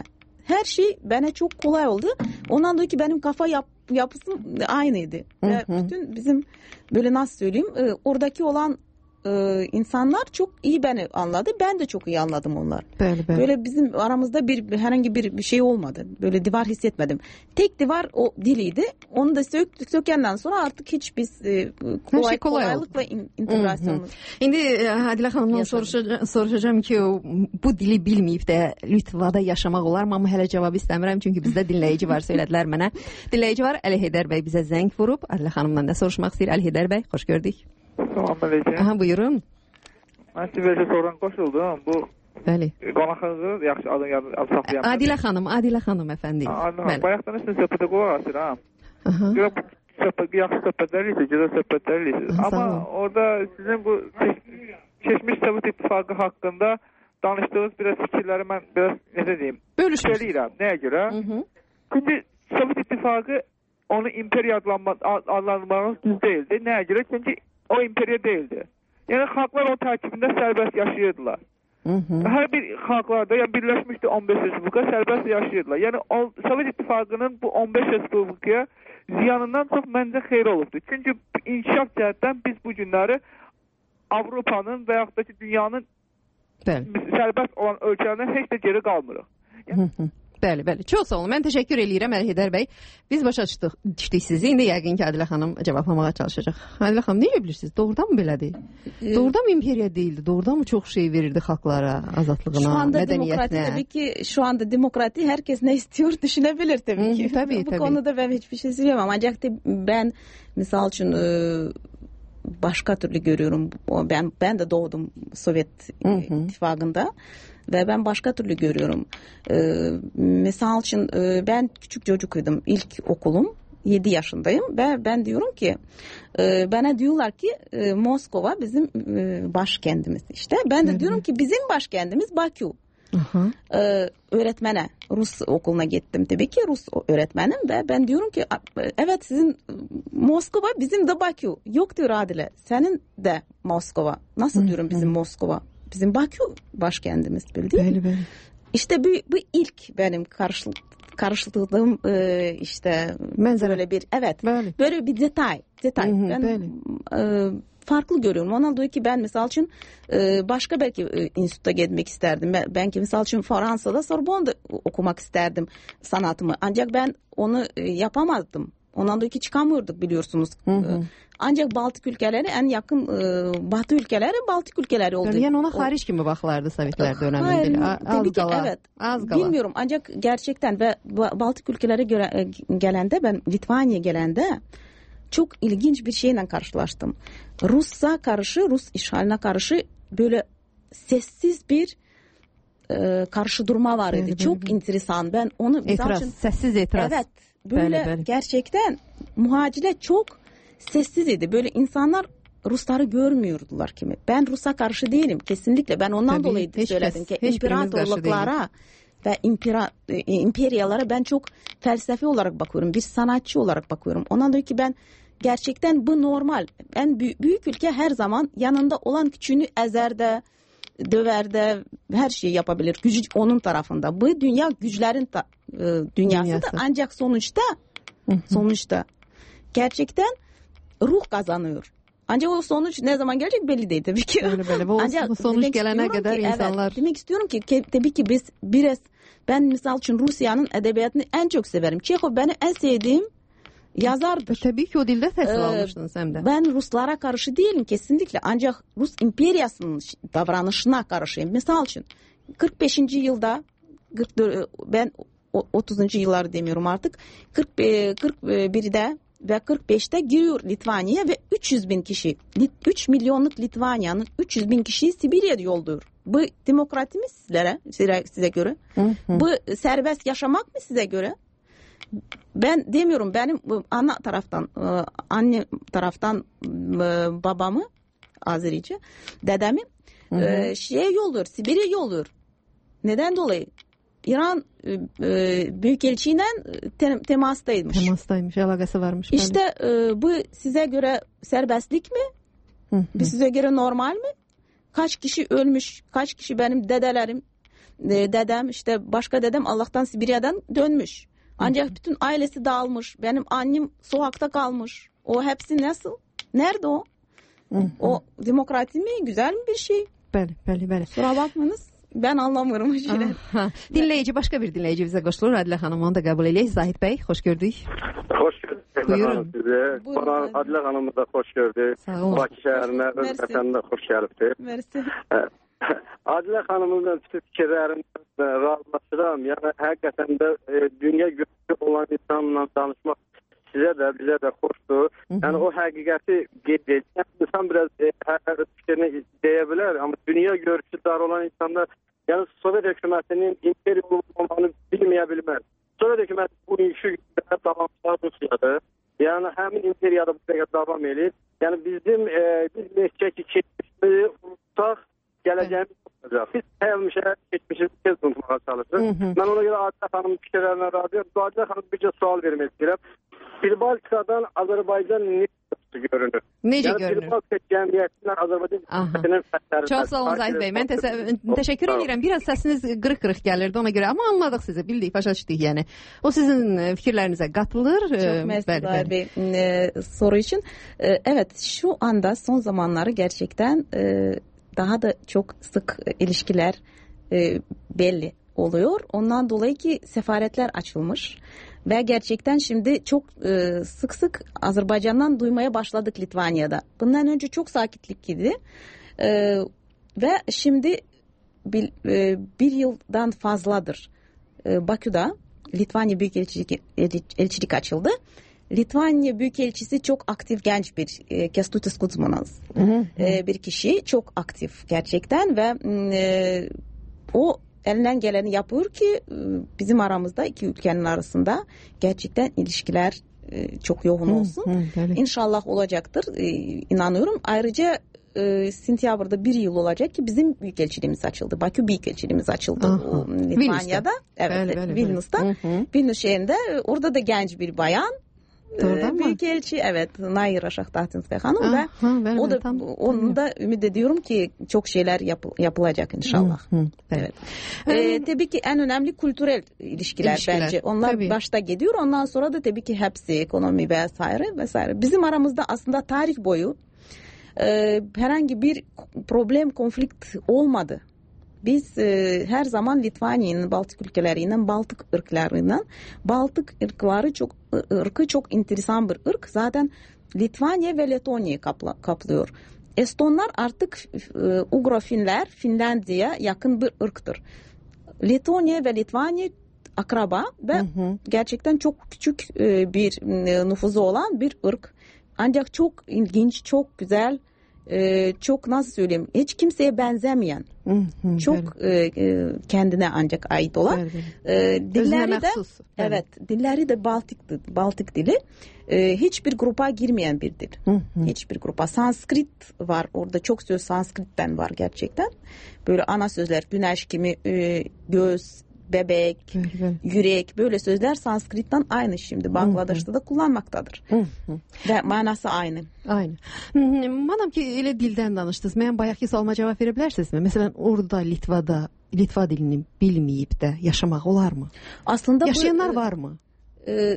Speaker 9: her şey bana çok kolay oldu. Ondan dolayı ki benim kafa yap, yapısım aynıydı.
Speaker 5: Hı
Speaker 9: Ve
Speaker 5: hı.
Speaker 9: bütün bizim böyle nasıl söyleyeyim e, oradaki olan e, insanlar çok iyi beni anladı. Ben de çok iyi anladım onları.
Speaker 5: Böyle böyle.
Speaker 9: Böyle bizim aramızda bir herhangi bir, bir şey olmadı. Böyle divar hissetmedim. Tek divar o diliydi. Onu da söktük sökenden sonra artık hiç biz e, kolay,
Speaker 5: şey kolay
Speaker 9: kolaylıkla in, integrasyonumuz.
Speaker 5: İndi e, Adilə xanımdan soruşacağım, soruşacağım ki o, bu dili bilməyib də Litvada yaşamaq olarmı? Amma hələ cavabı istəmirəm çünki bizdə dinləyici var, söylədilər mənə. Dinləyici var, Əli Heydər bəy bizə zəng vurub. Adilə xanımdan nə soruşmaq istəyir? Əli Heydər bəy, xoş gördük.
Speaker 12: Salamünaleyküm.
Speaker 5: Aha, buyurun.
Speaker 12: Mən sizə soran qoşuldum. Bu
Speaker 5: Bəli.
Speaker 12: qonağınızı yaxşı adını yadı saxlayam.
Speaker 5: Adilə xanım, Adilə xanım əfəndi.
Speaker 12: Bəli. Bayaqdan sizin söhbətə qulaq asıram.
Speaker 5: Aha.
Speaker 12: Görə söhbət yaxşı söhbətlər isə, gözəl söhbətlər isə. Amma orada sizin bu keçmiş Sovet İttifaqı haqqında danışdığınız biraz fikirləri mən biraz necə deyim? Bölüşürəm. Nəyə görə? Çünki Sovet İttifaqı onu imperiya adlandırmağınız düz değildi. Nəyə görə? Çünki o imperiya değildi. Yəni xalqlar o tərkibində sərbəst yaşayırdılar.
Speaker 5: Hı hı.
Speaker 12: Hər bir xalqlarda, yəni birləşmişdi on beş respublika sərbəst yaşayırdılar. Yəni o, Sovet İttifaqının bu on beş respublikaya ziyanından çox məncə xeyri olubdu. Çünki inkişaf cəhətdən biz bu günləri Avropanın və yaxud da ki dünyanın
Speaker 5: Bəli.
Speaker 12: sərbəst olan ölkələrindən heç də geri qalmırıq.
Speaker 5: Yəni, hı hı. Bəli, bəli. Çox sağ olun. Mən təşəkkür eləyirəm Əli Heydər bəy. Biz başa düşdük, düşdük sizi. İndi yəqin ki Adilə xanım cavablamağa çalışacaq. Adilə xanım, necə bilirsiniz? Doğrudan mı belədir? Ee, Doğrudan mı imperiya değildi? Doğrudan mı çok şey verirdi halklara, azadlığına,
Speaker 9: şu anda
Speaker 5: medeniyetine?
Speaker 9: Demokrati tabii ki şu anda demokrati herkes ne istiyor düşünebilir tabii ki.
Speaker 5: Hı, tabii,
Speaker 9: Bu
Speaker 5: tabii.
Speaker 9: konuda ben hiçbir şey söyleyemem. Ancak ben misal için başka türlü görüyorum. Ben ben de doğdum Sovyet İttifakı'nda. Ve ben başka türlü görüyorum. Ee, misal için e, ben küçük çocukuydum. İlk okulum yedi yaşındayım ve ben diyorum ki e, bana diyorlar ki e, Moskova bizim e, başkentimiz işte. Ben de Hı-hı. diyorum ki bizim başkentimiz Bakü. Ee, öğretmene Rus okuluna gittim tabii ki Rus öğretmenim ve ben diyorum ki evet sizin Moskova bizim de Bakü. Yok diyor Adile senin de Moskova. Nasıl Hı-hı. diyorum bizim Moskova? Bizim Bakü başkentimiz bildiğin.
Speaker 5: Böyle böyle.
Speaker 9: İşte bu, bu ilk benim karşılık karşıladığım e, işte
Speaker 5: Manzara.
Speaker 9: böyle bir evet
Speaker 5: böyle,
Speaker 9: böyle bir detay detay.
Speaker 5: Hı hı,
Speaker 9: ben e, farklı görüyorum. Ondan dolayı ki ben misal için e, başka belki e, enstitüde gitmek isterdim. Ben, belki misal için Fransa'da Sorbonne'da okumak isterdim sanatımı. Ancak ben onu e, yapamazdım. Ondan dolayı ki çıkamıyorduk biliyorsunuz. Hı hı. Ancak Baltık ülkeleri en yakın e, Batı ülkeleri Baltık ülkeleri oldu.
Speaker 5: Yani ona hariç kimi baklardı Sovyetler döneminde?
Speaker 9: Hayır,
Speaker 5: Az
Speaker 9: tabii ki
Speaker 5: gala,
Speaker 9: evet.
Speaker 5: Az gala.
Speaker 9: Bilmiyorum ancak gerçekten ve Baltık ülkelere göre gelende ben Litvanya'ya gelende çok ilginç bir şeyle karşılaştım. Rus'a karşı, Rus işgaline karşı böyle sessiz bir e, karşı durma var idi. Çok böyle. Enteresan. Ben onu
Speaker 5: itiraz, için, sessiz itiraz.
Speaker 9: Evet. Böyle, böyle böyle gerçekten muhacirler çok sessiz idi. Böyle insanlar Rusları görmüyordular kimi. Ben Rus'a karşı değilim kesinlikle. Ben ondan Tabii, dolayı hiç söyledim kes, ki imparatorluklara ve impera, imperiyalara ben çok felsefi olarak bakıyorum. Bir sanatçı olarak bakıyorum. Ondan dolayı ki ben gerçekten bu normal. En büyük, büyük ülke her zaman yanında olan küçüğünü ezer de, döver de her şeyi yapabilir. Gücü onun tarafında. Bu dünya güçlerin ta, e, dünyası, dünyası da ancak sonuçta sonuçta gerçekten ruh kazanıyor. Ancak o sonuç ne zaman gelecek belli değil tabii ki.
Speaker 5: Böyle böyle. Bu Ancak sonuç gelene kadar
Speaker 9: ki,
Speaker 5: insanlar...
Speaker 9: Evet, demek istiyorum ki, ki tabii ki biz biraz ben misal için Rusya'nın edebiyatını en çok severim. Çekhov benim en sevdiğim yazardır.
Speaker 5: Tabii ki o dilde tesir ee, almıştınız hem de.
Speaker 9: Ben Ruslara karşı değilim kesinlikle. Ancak Rus imperyasının davranışına karşıyım. Misal için kırk beşinci yılda kırk dört, ben otuzuncu yıllar demiyorum artık. kırk, kırk birde ve kırk beşte giriyor Litvanya'ya ve üç yüz bin kişi, üç milyonluk Litvanya'nın üç yüz bin kişiyi Sibirya'ya yolluyor. Bu demokrati mi sizlere, size, size göre? Hı hı. Bu serbest yaşamak mı size göre? Ben demiyorum, benim ana taraftan, anne taraftan babamı, Azerice, dedemi hı hı. şeye yolluyor, Sibirya yolluyor. Neden dolayı? İran e, Büyükelçiliğiyle te, temastaymış.
Speaker 5: Temastaymış, alakası varmış.
Speaker 9: İşte e, bu size göre serbestlik mi? Hı hı. Bu size göre normal mi? Kaç kişi ölmüş, kaç kişi benim dedelerim e, dedem işte başka dedem Allah'tan Sibirya'dan dönmüş. Ancak bütün ailesi dağılmış. Benim annem sokakta kalmış. O hepsi nasıl? Nerede o? O demokrasi mi? Güzel mi bir şey?
Speaker 5: Bəli, bəli, bəli.
Speaker 9: Kusura bakmanız. Ben anlamıyorum o şeyleri.
Speaker 5: Dinleyici, başka bir dinleyici bize qoşulur. Adile Hanım, onu da kabul edək. Zahid Bey, hoş gördük.
Speaker 13: Hoş gördük.
Speaker 5: Buyurun.
Speaker 13: Bana Adile Hanım'ı da hoş gördük. Bakı şəhərinə, öz vətənində xoş gəlibdir.
Speaker 9: Mersi.
Speaker 13: Adile Hanım'ın bütün fikirlərindən razılaşıram. Yəni, həqiqətən də e, dünya görüşü olan insanla danışmaq sizə də, bizə də xoşdur. Yəni, o həqiqəti qeyd edir. Yəni, insan biraz e, hər fikrini deyə bilər, amma dünya görüşü dar olan insanlar, yəni Sovet hökumətinin imperiya olmağını bilməyə bilməz. Sovet hökuməti bu işi davamçılar Rusiyadır. Yəni, həmin imperiyada bu dəqiqə davam edir. Yəni, bizim e, biz neçə ki, keçmişimizi unutsaq, gələcəyimiz olacaq. Biz həmişə keçmişimizi tez unutmağa çalışırıq. Mən ona görə Adile Hanım'ın fikirlərinə razıyam. Adile Hanım bir sual vermək istəyirəm. Bilbaltika'dan Azerbaycan necə görünür?
Speaker 5: Necə
Speaker 13: yəni,
Speaker 5: görünür?
Speaker 13: Bilbaltika cəmiyyətindən Azərbaycan fərqləri.
Speaker 5: Çox sağ olun Zahid Bey. Mən təsə təşəkkür edirəm. Biraz səsiniz qırıq-qırıq gəlirdi ona görə, amma anladıq sizi, bildik, başa düşdük yəni. O sizin fikirlərinizə qatılır.
Speaker 9: Çok mersi Zahid Bey e, soru için. E, evet, şu anda son zamanları gerçekten e, daha da çok sık ilişkiler e, belli oluyor. Ondan dolayı ki sefaretler açılmış. Ve gerçekten şimdi çok e, sık sık Azerbaycan'dan duymaya başladık Litvanya'da. Bundan önce çok sakitlik idi. E, ve şimdi bir, e, bir yıldan fazladır e, Bakü'de Litvanya Büyükelçilik elçilik açıldı. Litvanya Büyükelçisi çok aktif genç bir e, Kęstutis Kuzmanas e, bir kişi. Çok aktif gerçekten ve e, o elinden geleni yapıyor ki bizim aramızda iki ülkenin arasında gerçekten ilişkiler çok yoğun olsun. Hı, hı, İnşallah olacaktır. İnanıyorum. Ayrıca e, Sentyabr'da bir yıl olacak ki bizim büyükelçiliğimiz açıldı. Bakü büyükelçiliğimiz açıldı o, Litvanya'da. Evet, böyle, Vilnius'ta. Böyle. Vilnius şehrinde. Orada da genç bir bayan. Ee, Büyükelçi evet Naira Şahtatinskaya Hanım ah, ve ha, o da tam, onu da ümit ediyorum ki çok şeyler yap, yapılacak inşallah. Hı, hı, evet. evet. Ee, tabii ki en önemli kültürel ilişkiler, ilişkiler. bence. Onlar tabii. başta gidiyor. Ondan sonra da tabii ki hepsi ekonomi vesaire vesaire. Bizim aramızda aslında tarih boyu e, herhangi bir problem, konflikt olmadı. Biz e, her zaman Litvanya'nın, Baltık ülkeleriyle, Baltık ırklarıyla, Baltık ırkları çok ırkı çok enteresan bir ırk. Zaten Litvanya ve Letonya'yı kapla, kaplıyor. Estonlar artık e, Ugrofinler, Finlandiya'ya yakın bir ırktır. Letonya ve Litvanya akraba ve hı hı. gerçekten çok küçük e, bir e, nüfuzu olan bir ırk. Ancak çok ilginç, çok güzel. Ee, çok nasıl söyleyeyim hiç kimseye benzemeyen hı hı, çok e, e, kendine ancak ait olan e, dilleri de evet, evet dilleri de Baltık Baltık dili e, hiçbir grupa girmeyen bir dil hı hı. hiçbir grupa Sanskrit var orada çok söz Sanskrit'ten var gerçekten böyle ana sözler güneş kimi e, göz bebek, evet. yürek böyle sözler Sanskrit'ten aynı şimdi Bangladeş'te de kullanmaktadır. Hı hı. Ve manası aynı.
Speaker 5: Aynı. Madam ki elə dildən danışdınız. Mən bayaqki sualıma cavab verə bilərsinizmi? Məsələn, orada Litvada Litva dilini bilməyib də yaşamaq olarmı?
Speaker 9: Aslında
Speaker 5: yaşayanlar
Speaker 9: bu,
Speaker 5: varmı?
Speaker 9: E, e,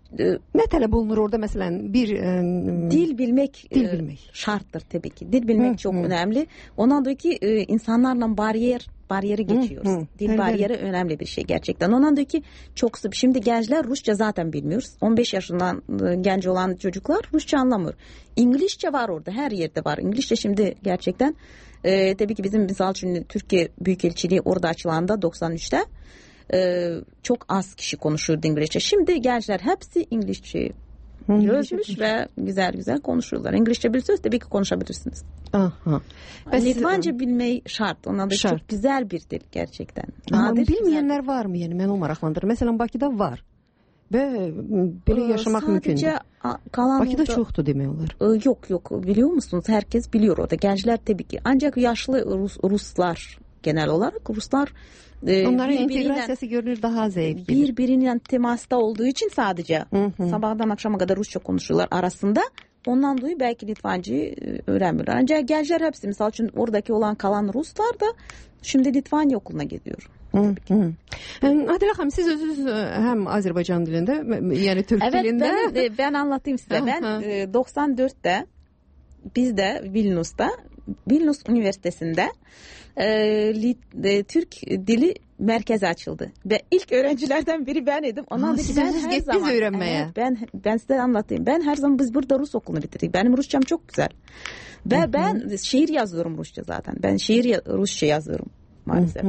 Speaker 5: Nə tələb olunur orada məsələn bir e,
Speaker 9: dil bilmek
Speaker 5: dil bilmek
Speaker 9: e, şarttır tabii ki. Dil bilmek hı, çok hı. önemli. Ondan dolayı ki e, insanlarla bariyer bariyeri geçiyoruz. Hı, hı. Dil evet, bariyeri evet. önemli bir şey gerçekten. Ondan dolayı ki çok sık. Şimdi gençler Rusça zaten bilmiyoruz. on beş yaşından genç olan çocuklar Rusça anlamıyor. İngilizce var orada. Her yerde var. İngilizce şimdi gerçekten e, tabii ki bizim misal için Türkiye Büyükelçiliği orada açılanda doksan üçte e, çok az kişi konuşuyordu İngilizce. Şimdi gençler hepsi İngilizce çözmüş ve güzel güzel konuşuyorlar. İngilizce bilirseniz tabii ki konuşabilirsiniz.
Speaker 5: Aha.
Speaker 9: Litvanca bilmeyi şart. Ondan da şart. Çok güzel bir dil gerçekten.
Speaker 5: Ama nadir bilmeyenler güzel. Var mı yani? Ben o maraqlandırır. Mesela Bakıda var. Ve böyle yaşamak mümkün. Bakıda orada... çoktu demiyorlar.
Speaker 9: Yok yok biliyor musunuz? Herkes biliyor orada. Gençler tabii ki. Ancak yaşlı Rus, Ruslar genel olarak Ruslar
Speaker 5: onların integrasyası görünür daha zayıf gibi.
Speaker 9: Birbiriyle temasta olduğu için sadece hı hı. sabahdan akşama kadar Rusça konuşuyorlar arasında. Ondan dolayı belki Litvancayı öğrenmiyorlar. Ancak gençler hepsi misal için oradaki olan kalan Ruslar da şimdi Litvanya okuluna gidiyor.
Speaker 5: Adilə xanım, siz özünüz həm Azərbaycan dilində, yəni Türk
Speaker 9: evet,
Speaker 5: dilində.
Speaker 9: Evet, ben, ben anlatayım size. Ben e, doksan dörtte biz de Vilnius'ta, Vilnius Üniversitesi'nde e, li, e, Türk dili merkezi açıldı. Ve ilk öğrencilerden biri ben idim. Ondan
Speaker 5: Ha,
Speaker 9: dedi,
Speaker 5: siz
Speaker 9: ben
Speaker 5: özünüz
Speaker 9: her
Speaker 5: gittiniz
Speaker 9: zaman,
Speaker 5: öğrenmeye.
Speaker 9: Evet, ben, ben size anlatayım. Ben her zaman biz burada Rus okulunu bitirdik. Benim Rusçam çok güzel. Ve Hı-hı. ben şiir yazıyorum Rusça zaten. Ben şiir Rusça yazıyorum. Maalesef.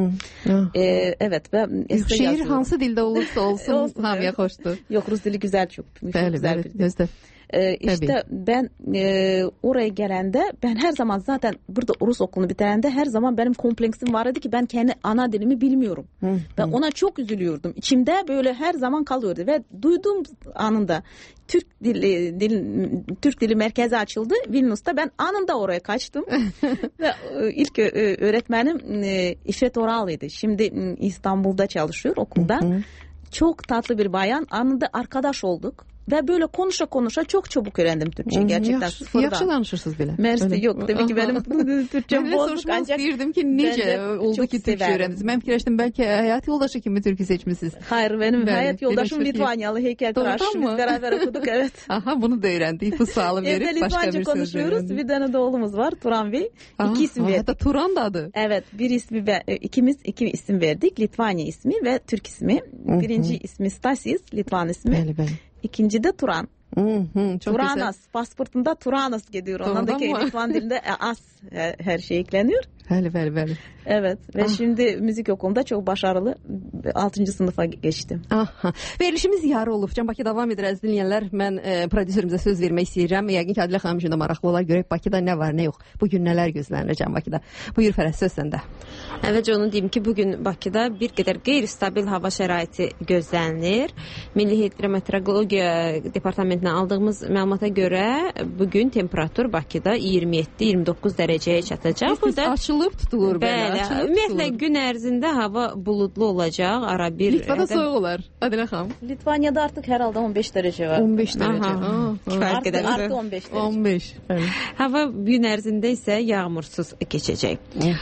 Speaker 9: Ee, evet. Ben
Speaker 5: şiir yazıyorum. Hansı dilde olursa olsun, olsun hamıya xoşdur.
Speaker 9: Yok, Rus dili güzel çok.
Speaker 5: Bəli,
Speaker 9: güzel
Speaker 5: bəli,
Speaker 9: bir dil.
Speaker 5: gözdə.
Speaker 9: Ee, işte Tabii. ben e, oraya gelende ben her zaman zaten burada Rus okulunu bitirende her zaman benim kompleksim vardı ki ben kendi ana dilimi bilmiyorum. Hı, ve hı. ona çok üzülüyordum. İçimde böyle her zaman kalıyordu ve duyduğum anında Türk dili, dil, Türk dili merkezi açıldı Vilnius'ta. Ben anında oraya kaçtım. Ve e, ilk e, öğretmenim e, İffet Oral'ydı. Şimdi e, İstanbul'da çalışıyor okulda. Hı hı. Çok tatlı bir bayan. Anında arkadaş olduk. Ve böyle konuşa konuşa çok çabuk öğrendim Türkçe gerçekten
Speaker 5: Yaxşı,
Speaker 9: sıfırdan.
Speaker 5: Yaxşı danışırsınız belə.
Speaker 9: Mersi yok. Tabii ki benim Türkçem bozuk ancak.
Speaker 5: Deyirdim ki necə oldu ki Türkçe öğrendiniz. Ben fikirləşdim belki hayat yoldaşı kimi Türkü seçmişsiniz.
Speaker 9: Hayır, benim Bəli, hayat yoldaşım Litvanyalı heykeltıraş. Biz beraber okuduk, evet.
Speaker 5: Aha, bunu da öğrendik. Bu sağlı verip
Speaker 9: Evde
Speaker 5: başka bir söz
Speaker 9: konuşuyoruz. Bir tane de oğlumuz var, Turan Bey. İki isim verdik.
Speaker 5: Hatta Turan da adı.
Speaker 9: Evet, bir ismi ikimiz iki isim verdik. Litvanya ismi ve Türk ismi. Birinci Hı-hı. ismi Stasis, Litvan ismi. Bəli, bəli. İkinci de Turan.
Speaker 5: Hı hı, çok
Speaker 9: Turanas,
Speaker 5: güzel.
Speaker 9: Pasportunda Turanas gidiyor. Ondan da Litvan dilinde as her, her şey ekleniyor.
Speaker 5: Bəli, bəli, bəli.
Speaker 9: Evet ve ah. şimdi müzik okulunda çok başarılı altıncı sınıfa geçtim.
Speaker 5: Aha. Verilişimiz yarı olub. Can Bakı davam edir əziz dinləyənlər. Mən e, prodüserimizə söz vermək istəyirəm. Yəqin ki Adilə xanım üçün də maraqlı olar. Görək Bakıda nə var, nə yox. Bu gün nələr gözlənir Can Bakıda. Buyur Fərəz, söz səndə.
Speaker 14: Əvvəlcə onu deyim ki, bugün Bakıda bir qədər qeyri-stabil hava şəraiti gözlənilir. Milli Hidrometeorologiya Departamentindən aldığımız məlumata görə bugün temperatur Bakıda iyirmi yeddi iyirmi doqquz dərəcəyə çatacaq.
Speaker 5: Bu da açılıb tutulur belə.
Speaker 14: Ümumiyyətlə gün ərzində hava buludlu olacaq. Ara bir
Speaker 5: Litvada soyuq olar. Adilə xanım.
Speaker 9: Litvanyada artıq hər halda on beş dərəcə var.
Speaker 5: on beş dərəcə.
Speaker 9: Kifayət qədər. Artı on beş dərəcə.
Speaker 5: on beş.
Speaker 14: Hava gün ərzində isə yağmursuz keçəcək.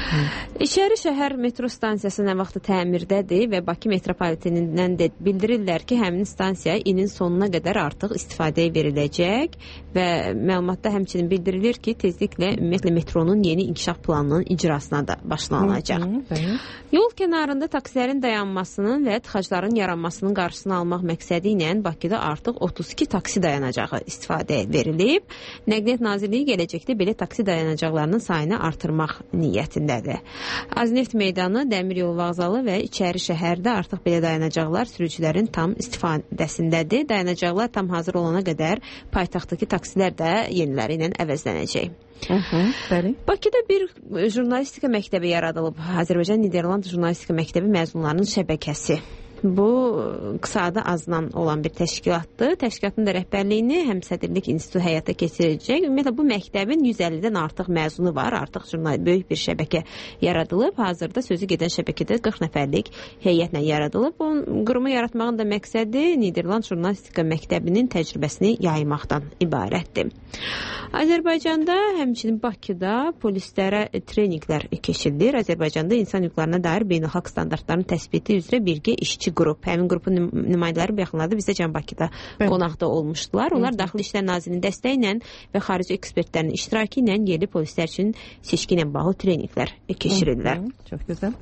Speaker 14: İçəri şəhər metro stansiyası nə vaxtı təmirdədir və Bakı metropolitenindən də bildirirlər ki, həmin stansiya ilin sonuna qədər artıq istifadəyə veriləcək və məlumatda həmçinin bildirilir ki, tezliklə ümumiyyətlə metronun yeni inkişaf planının icrasına da başlanılacaq. Yol kənarında taksilərin dayanmasının və tıxacların yaranmasının qarşısını almaq məqsədi ilə Bakıda artıq otuz iki taksi dayanacağı istifadəyə verilib. Nəqliyyat Nazirliyi gələcəkdə belə taksi dayanacaqlarının sayını artırmaq niyyətindədir. Azneft meydanı, Dəmir yol vağzalı və içəri şəhərdə artıq belə dayanacaqlar sürücülərin tam istifadəsindədir. Dayanacaqlar tam hazır olana qədər paytaxtdakı taksilər də yeniləri ilə əvəzlənəcək.
Speaker 5: Aha, bəli.
Speaker 14: Bakıda bir jurnalistika məktəbi yaradılıb. Azərbaycan-Niderland jurnalistika məktəbi məzunlarının şəbəkəsi. Bu qısa adı azdan olan bir təşkilatdır. Təşkilatın da rəhbərliyini həm sədrlik institutu həyata keçirəcək. Ümumiyyətlə bu məktəbin yüz əllidən artıq məzunu var. Artıq jurnal böyük bir şəbəkə yaradılıb. Hazırda sözü gedən şəbəkədə qırx nəfərlik heyətlə yaradılıb. Bu qurumu yaratmağın da məqsədi Niderland jurnalistika məktəbinin təcrübəsini yaymaqdan ibarətdir. Azərbaycanda, həmçinin Bakıda polislərə treninqlər keçirilir. Azərbaycanda insan hüquqlarına dair beynəlxalq standartların təsbiti üzrə birgə işçi qrup, həmin qrupun nümayəndələri bu yaxınlarda bizdə Can Bakıda qonaqda olmuşdular. Onlar Daxili İşlər Nazirinin dəstəyi ilə və xarici ekspertlərin iştirakı ilə yerli polislər üçün seçki ilə bağlı treninqlər keçirirlər.
Speaker 5: Çox gözəl.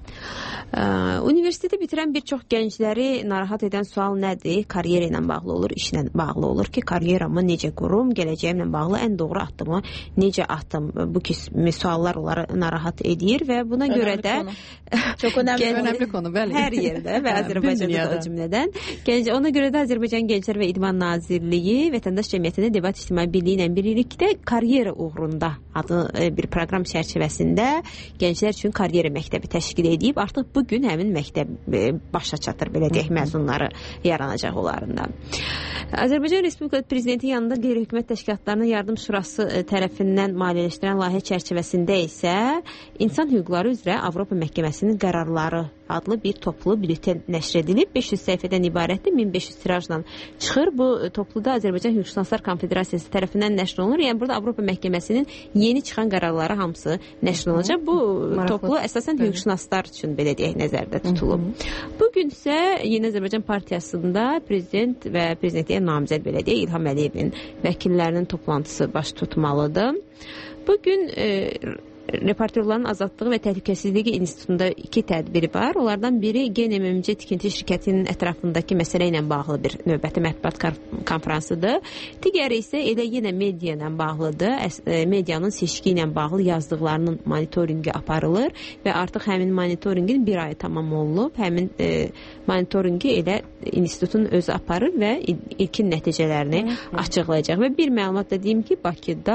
Speaker 14: Universiteti bitirən bir çox gəncləri narahat edən sual nədir? Karyera ilə bağlı olur, işlə bağlı olur ki, karyeramı necə qurum, gələcəyimlə bağlı ən doğru addımı necə atım? Bu kimi suallar onları narahat edir və buna önəmli görə də
Speaker 9: konu. Çox önəmli,
Speaker 5: önəmli konu, bəli.
Speaker 14: Hər yerdə və Azərbaycanda da o cümlədən. Gənc, ona görə də Azərbaycan Gənclər və İdman Nazirliyi Vətəndaş Cəmiyyətində Debat İctimai Birliyi ilə birlikdə karyera uğrunda adlı bir proqram çərçivəsində gənclər üçün karyera məktəbi təşkil edib. Artıq bu gün həmin məktəb başa çatır, belə deyək, məzunları yaranacaq onlarında. Azərbaycan Respublikası Prezidenti yanında qeyri-hökumət təşkilatlarının yardım şurası tərəfindən maliyyələşdirən layihə çərçivəsində isə insan hüquqları üzrə Avropa Məhkəməsinin qərarları adlı bir toplu bülten nəşr edilib. beş yüz səhifədən ibarətdir, min beş yüz tirajla çıxır. Bu topluda Azərbaycan Hüquqşünaslar Konfederasiyası tərəfindən nəşr olunur. Yəni burada Avropa Məhkəməsinin yeni çıxan qərarları hamısı nəşr olunacaq. Bu Maraqlı. Toplu əsasən hüquqşünaslar üçün belə deyək nəzərdə tutulub. Bu gün isə Yeni Azərbaycan Partiyasında prezident və prezidentliyə namizəd belə deyək İlham Əliyevin vəkillərinin toplantısı baş tutmalıdır. Bugün e, Reportyorların Azadlığı və Təhlükəsizliyi İnstitutunda iki tədbiri var. Onlardan biri Gen M M C tikinti şirkətinin ətrafındakı məsələ ilə bağlı bir növbəti mətbuat konfransıdır. Digəri isə elə yenə media ilə bağlıdır. Medianın seçki ilə bağlı yazdıqlarının monitoringi aparılır və artıq həmin monitoringin bir ayı tamam olunub. Həmin e, monitoringi elə institutun özü aparır və ilkin nəticələrini açıqlayacaq. Və bir məlumat da deyim ki, Bakıda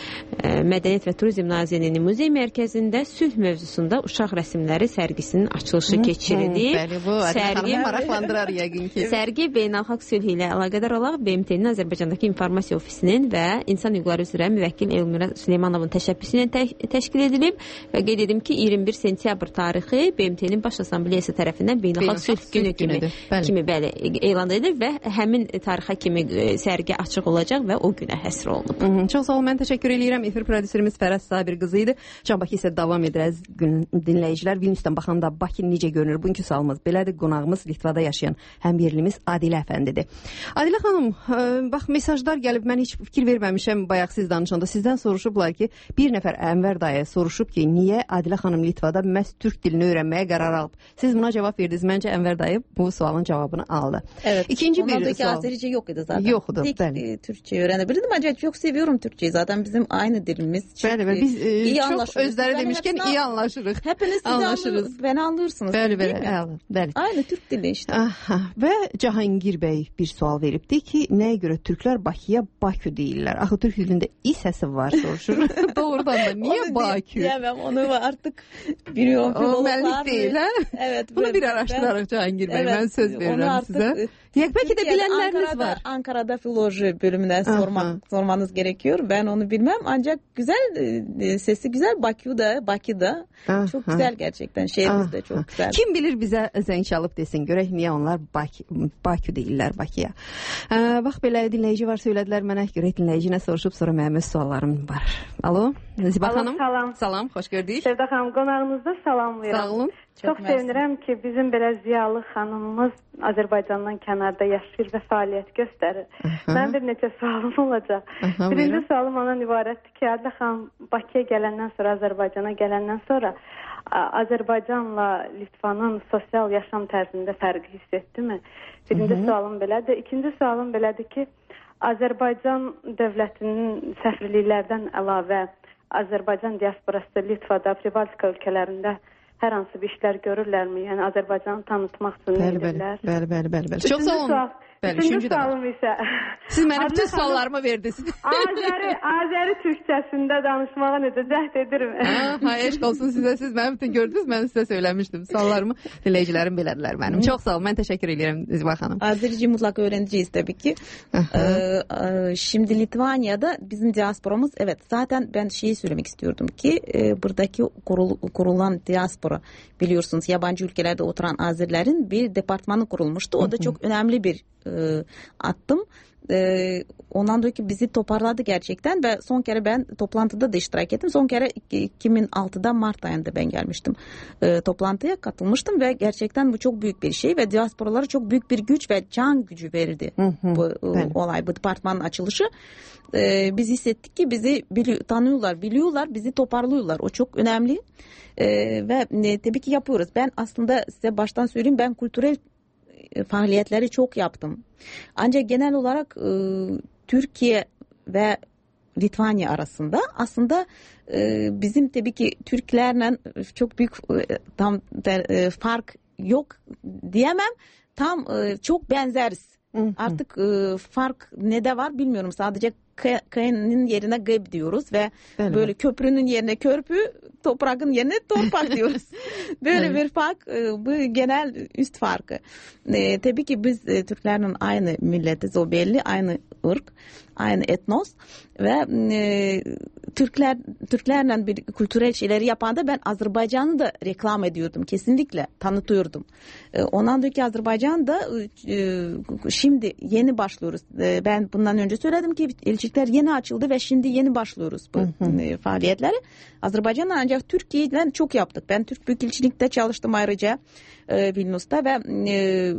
Speaker 14: e, Mədəniyyət və Turizm Nazirliyinin Muzey Mərkəzində sülh mövzusunda uşaq rəsmləri sərgisinin açılışı keçirildi.
Speaker 5: Bəli, bu Sərgi maraqlandırar yəqin ki.
Speaker 14: Sərgi beynəlxalq sülh ilə əlaqədar olaraq B M T-nin Azərbaycandakı informasiya ofisinin və İnsan Hüquqları üzrə müvəkkil Elmira Süleymanovun təşəbbüsü ilə təşkil edilib və qeyd edim ki, iyirmi bir sentyabr tarixi B M T-nin Baş Assambleyası tərəfindən beynəlxalq sülh günü kimi, bəli. kimi bəli, elan edilir və həmin tarixə kimi sərgi açıq olacaq və o günə həsr olunub.
Speaker 5: Hı -hı. Çox sağ olun, mən təşəkkür edirəm. Efir prodüserimiz Fərəz Sabir qızı idi. Canbakı isə davam edir əziz dinləyicilər. Vilniusdan baxanda Bakı necə görünür? Bugünkü sualımız belədir. Qonağımız Litvada yaşayan həmyerlimiz Adilə əfəndidir. Adilə xanım, ə, bax mesajlar gəlib, mən heç fikir verməmişəm bayaq siz danışanda. Sizdən soruşublar ki, bir nəfər Ənvər dayı soruşub ki, niyə Adilə xanım Litvada məhz türk dilini öyrənməyə qərar alıb? Siz buna cavab verdiniz. Məncə Ənvər dayı bu sualın cavabını aldı.
Speaker 9: Evet.
Speaker 5: İkinci bir
Speaker 9: Onlardaki
Speaker 5: sual.
Speaker 9: Azerice yok idi zaten.
Speaker 5: Yoktu.
Speaker 9: Tek
Speaker 5: bəli.
Speaker 9: Türkçe öğrenebilirdim. Acayip çok seviyorum Türkçeyi. Zaten bizim aynı dilimiz. Çok,
Speaker 5: Bəli, bəli. Biz e,
Speaker 9: iyi
Speaker 5: çox
Speaker 9: anlaşırız.
Speaker 5: özləri
Speaker 9: Yani
Speaker 5: demişkən
Speaker 9: hepsine-
Speaker 5: iyi anlaşırıq.
Speaker 9: Hepiniz
Speaker 5: Anlaşırız.
Speaker 9: beni anlıyorsunuz.
Speaker 5: Bəli,
Speaker 9: değil
Speaker 5: bəli,
Speaker 9: mi?
Speaker 5: əla, bəli.
Speaker 9: Aynı Türk dili işte.
Speaker 5: Aha. Və Cahangir bəy bir sual veribdi ki, nəyə görə türklər Bakıya Bakü deyirlər? Axı türk dilində i səsi var soruşur. Doğrudan da niyə
Speaker 9: Onu
Speaker 5: Bakü?
Speaker 9: Diyemem. Onu artık biliyorum.
Speaker 5: O mənlik deyil, hə?
Speaker 9: Evet.
Speaker 5: Bunu
Speaker 9: ben-
Speaker 5: bir araşdırarıq Cahangir bəy.
Speaker 9: Evet,
Speaker 5: Mən söz
Speaker 9: onu
Speaker 5: verirəm
Speaker 9: artık,
Speaker 5: sizə.
Speaker 9: e,
Speaker 5: Ya, belki de
Speaker 9: Türkiye'de,
Speaker 5: bilenleriniz
Speaker 9: Ankara'da,
Speaker 5: var.
Speaker 9: Ankara'da filoloji bölümünden
Speaker 5: Aha.
Speaker 9: sormak, sormanız gerekiyor. Ben onu bilmem. Ancak güzel, e, sesi güzel. Bakü'de, Bakü'de.
Speaker 5: Aha.
Speaker 9: Çok güzel gerçekten. Şehrimiz de çok güzel.
Speaker 5: Kim bilir bizə zəng çalıb desin, görək niyə onlar Bakı, Bakü deyirlər Bakıya. Ə, bax belə dinləyici var, söylədilər mənə, görək dinləyici nə soruşub, sonra mənim öz suallarım var. Alo, Ziba
Speaker 15: Alo,
Speaker 5: xanım.
Speaker 15: salam.
Speaker 5: Salam, xoş gördük.
Speaker 15: Sevda xanım, qonağınızda salamlayıram.
Speaker 5: Sağ olun.
Speaker 15: Çox sevinirəm ki, bizim belə ziyalı xanımımız Azərbaycandan kənarda yaşayır və fəaliyyət göstərir. Mən bir neçə sualım olacaq.
Speaker 5: Aha,
Speaker 15: Birinci
Speaker 5: buyurun.
Speaker 15: sualım ondan ibarətdir ki, Adilə xanım Bakıya gələndən sonra, Azərbaycana gələndən sonra a- Azərbaycanla Litvanın sosial yaşam tərzində fərqi hiss etdimi? Birinci
Speaker 16: Hı hı.
Speaker 15: sualım belədir. İkinci sualım belədir ki, Azərbaycan dövlətinin səfirliklərdən əlavə Azərbaycan diasporası Litvada, Pribaltika ölkələrində hər hansı bir işlər görürlərmi? Yəni Azərbaycanı tanıtmaq üçün
Speaker 5: Bəli, bəli,
Speaker 15: edirlər.
Speaker 5: bəli, bəli, bəli, bəli. Çox
Speaker 15: Üçüncü
Speaker 5: sağ olun.
Speaker 15: sual-
Speaker 5: Bəli,
Speaker 15: üçüncü
Speaker 5: üçüncü də var.
Speaker 15: sualım isə
Speaker 5: Siz mənim bütün
Speaker 15: Adilə xanım,
Speaker 5: suallarımı verdiniz.
Speaker 15: Azəri, Azəri türkçəsində danışmağa necə cəhd edirəm.
Speaker 5: Ha, eşq olsun sizə, siz mənim bütün gördünüz, mən sizə söyləmişdim. Suallarımı dinləyicilərim belədilər mənim. Çox sağ olun, mən təşəkkür edirəm Ziba xanım.
Speaker 9: Azerice mutlaka öğreneceğiz tabii ki. Ee, e, şimdi Litvanya'da bizim diasporamız, evet zaten ben şeyi söylemek istiyordum ki e, buradaki kurul, kurulan diaspora, biliyorsunuz yabancı ülkelerde oturan Azerilerin bir departmanı kurulmuştu. O da çok önemli bir e, attım. Ee, ondan dolayı ki bizi toparladı gerçekten ve son kere ben toplantıda da iştirak ettim. Son kere iki bin altıda Mart ayında ben gelmiştim. Ee, toplantıya katılmıştım ve gerçekten bu çok büyük bir şey ve diasporalara çok büyük bir güç ve can gücü verdi
Speaker 5: Hı hı,
Speaker 9: bu
Speaker 5: evet.
Speaker 9: olay, bu departmanın açılışı. Ee, biz hissettik ki bizi bili- tanıyorlar, biliyorlar, bizi toparlıyorlar. O çok önemli. Ee, ve e, tabii ki yapıyoruz. Ben aslında size baştan söyleyeyim, ben kültürel faaliyetleri çok yaptım. Ancak genel olarak e, Türkiye ve Litvanya arasında aslında e, bizim tabii ki Türklerle çok büyük e, tam de, e, fark yok diyemem. Tam e, çok benzeriz. Hı hı. Artık e, fark ne de var bilmiyorum. Sadece K'nin yerine geb diyoruz ve evet. Böyle köprünün yerine körpü, toprağın yerine toprak diyoruz. Böyle evet. Bir fark, e, bu genel üst farkı. E, tabii ki biz e, Türklerin aynı milletiz, o belli, aynı ırk, aynı etnos ve e, Türkler Türklerle bir kültürel şeyleri yapan da ben Azerbaycan'ı da reklam ediyordum, kesinlikle tanıtıyordum. E, ondan dolayı Azerbaycan'da e, şimdi yeni başlıyoruz. E, ben bundan önce söyledim ki elçilikler yeni açıldı ve şimdi yeni başlıyoruz bu hı hı. E, faaliyetlere. Azerbaycan'la ancak Türkiye'den çok yaptık. Ben Türk Büyükelçilik'te çalıştım ayrıca e, Vilnius'ta ve e,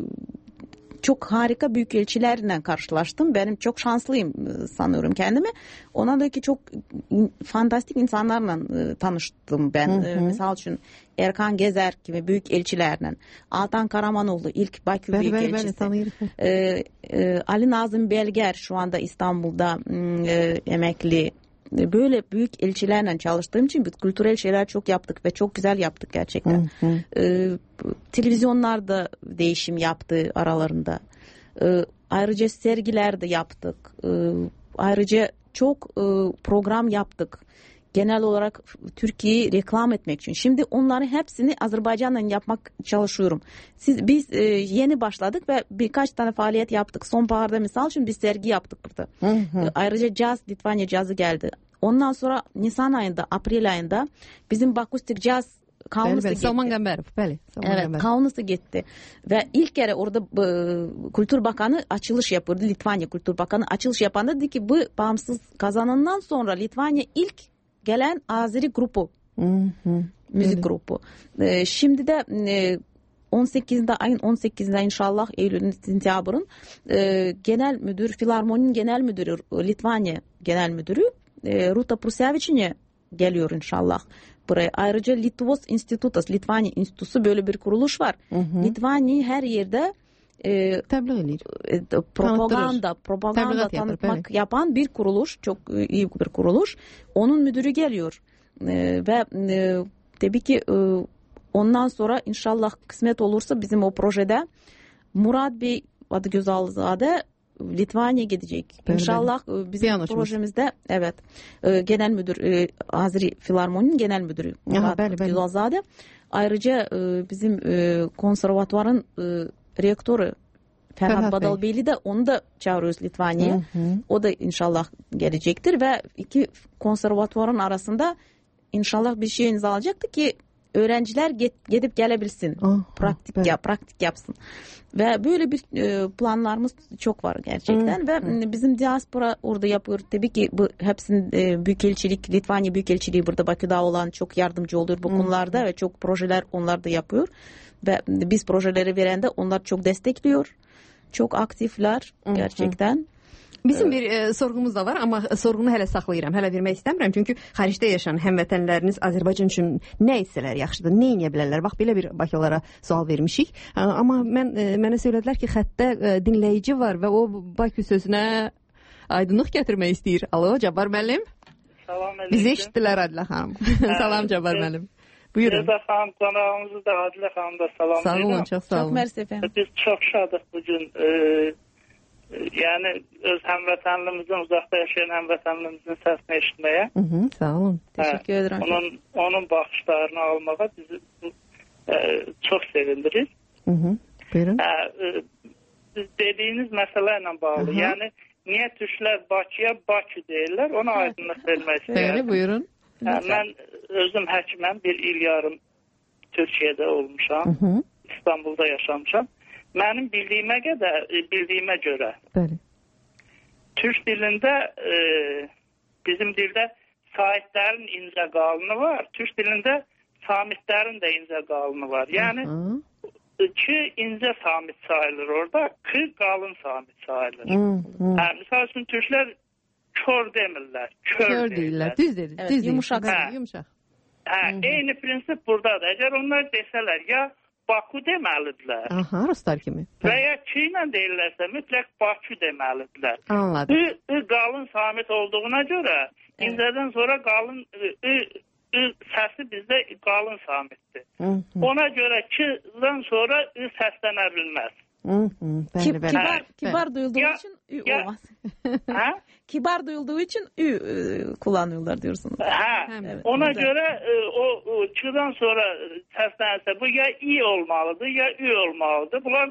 Speaker 9: çok harika büyükelçilerle karşılaştım. Benim çok şanslıyım sanıyorum kendimi. Ondan dolayı ki çok fantastik insanlarla e, tanıştım ben. Hı hı. E, misal için Erkan Gezer gibi büyükelçilerle. Altan Karamanoğlu ilk Bakü büyükelçisi. E, e, Ali Nazım Belger şu anda İstanbul'da e, emekli. Böyle büyük elçilerle çalıştığım için kültürel şeyler çok yaptık ve çok güzel yaptık gerçekten. Hı hı. Ee, televizyonlarda değişim yaptı aralarında. Ee, ayrıca sergiler de yaptık. Ee, ayrıca çok e, program yaptık. Genel olarak Türkiye'yi reklam etmek için. Şimdi onların hepsini Azerbaycan'la yapmak çalışıyorum. Siz, biz e, yeni başladık ve birkaç tane faaliyet yaptık. Sonbaharda misal için bir sergi yaptık burada. Hı hı. E, ayrıca caz, Litvanya cazı geldi. Ondan sonra Nisan ayında, April ayında bizim Bakustik caz Kaunas'a gitti.
Speaker 5: Salman Gamberov, bəli.
Speaker 9: Evet, Kaunas'a gitti. Ve ilk kere orada e, Kültür Bakanı açılış yapıyordu. Litvanya Kültür Bakanı açılış yapan dedi ki bu bağımsız kazanından sonra Litvanya ilk gelen Azeri grubu. Hı hı. Müzik evet. grubu. Ee, şimdi de e, on sekizinde ayın on sekizinde inşallah Eylül'ün Sentyabr'ın e, genel müdür, Filarmoni'nin genel müdürü, Litvanya genel müdürü e, Ruta Pruseviç'ine geliyor inşallah buraya. Ayrıca Litvos Institutas, Litvanya İnstitusu böyle bir kuruluş var. Hı hı. Litvanya'yı her yerde E,
Speaker 5: tebliğ
Speaker 9: e, propaganda, propaganda tanıtmak yapan bir kuruluş, çok iyi bir kuruluş. Onun müdürü geliyor e, ve e, tabii ki e, ondan sonra inşallah kısmet olursa bizim o projede Murat Bey adı Gözalzade Litvanya'ya gidecek. Böyle İnşallah böyle. Bizim Piyanoşumuz. Projemizde evet e, genel müdür e, Azeri Filarmoni'nin genel müdürü Murat Gözalzade. Ayrıca e, bizim e, konservatuvarın e, rektörü Ferhat, Ferhat Badalbeyli de onu da çağırıyoruz Litvanya'ya. O da inşallah gelecektir ve iki konservatuvarın arasında inşallah bir şey imzalayacaktı ki öğrenciler get, gidip gelebilsin. Oh, praktik evet. yap, praktik yapsın. Ve böyle bir e, planlarımız çok var gerçekten hmm. ve hmm. bizim diaspora orada yapıyor. Tabii ki bu hepsinin e, büyükelçilik, Litvanya büyükelçiliği burada Bakü'de olan çok yardımcı oluyor bu hmm. konularda ve çok projeler onlar da yapıyor. Ve biz projeleri veren de onlar çok destekliyor. Çok aktifler gerçekten. Hmm.
Speaker 5: Bizim bir e, sorğumuz da var, amma sorğunu hələ saxlayıram, hələ vermək istəmirəm. Çünki xaricdə yaşayan həmvətənləriniz Azərbaycan üçün nə etsələr yaxşıdır, nə edə bilərlər? Bax, belə bir bakılara sual vermişik. Amma mən e, mənə söylədilər ki, xəttə e, dinləyici var və o Bakü sözünə aydınlıq gətirmək istəyir. Alo, Cabbar müəllim.
Speaker 7: Salam əleykum.
Speaker 5: Bizi eşitdilər Adilə xanım. Salam Cabbar müəllim. Buyurun.
Speaker 7: Rəza xanım, qonağımızı da Adilə xanım da salamlayıram.
Speaker 5: Sağ olun, çox sağ olun.
Speaker 9: Çox mərsi efendim.
Speaker 7: Biz çox şadıq bugün. E, Yani öz həmvətənlimizin, uzaqda yaşayan həmvətənlimizin səsini eşitməyə.
Speaker 5: Hı hı, sağ olun.
Speaker 9: Teşekkür ederim.
Speaker 7: Onun, onun baxışlarını almağa bizi e, çok sevindirir.
Speaker 5: Hı hı, buyurun.
Speaker 7: E, e, dediğiniz məsələ bağlı. Hı hı. Yani niye Türklər Bakıya Bakü deyirlər? Ona aydınlıq vermək istəyirəm.
Speaker 5: Bəli, buyurun.
Speaker 7: Yani mən özüm həkiməm, bir il yarım Türkiyədə olmuşam. Hı hı. İstanbul'da yaşamışam. Mənim bildiyimə qədər, bildiyimə görə Bəli. Türk dilində e, bizim dildə saitlərin incə qalını var. Türk dilində samitlərin də incə qalını var. Yəni ki incə samit sayılır orada, ki qalın samit sayılır. Hə, misal üçün Türklər kör demirlər, kör, kör deyirlər.
Speaker 5: Düz deyir,
Speaker 9: evet, düz yumuşaq.
Speaker 7: Hə,
Speaker 5: yumuşaq.
Speaker 7: Hə, eyni prinsip buradadır. Əgər onlar desələr ya Bakü deməlidirlər.
Speaker 5: Aha, ruslar kimi.
Speaker 7: Və ya ki ilə deyirlərsə mütləq Bakü deməlidirlər.
Speaker 5: Anladım.
Speaker 7: Ü, ü qalın samit olduğuna görə evet. İncədən sonra qalın ü, ü, ü səsi bizdə qalın samitdir. Hı -hı. Ona görə ki'dən sonra ü səslənə bilməz.
Speaker 5: Hı -hı. Bəli, bəli.
Speaker 9: Kibar, kibar duyulduğu ya, için ü ya, olmaz.
Speaker 7: Ha?
Speaker 9: Kibar duyulduğu için ü e, kullanıyorlar diyorsunuz.
Speaker 7: Ha, evet, ona güzel. Göre e, o, o çı'dan sonra səslənsə bu ya i olmalıdır ya ü olmalıdır. Bunlar da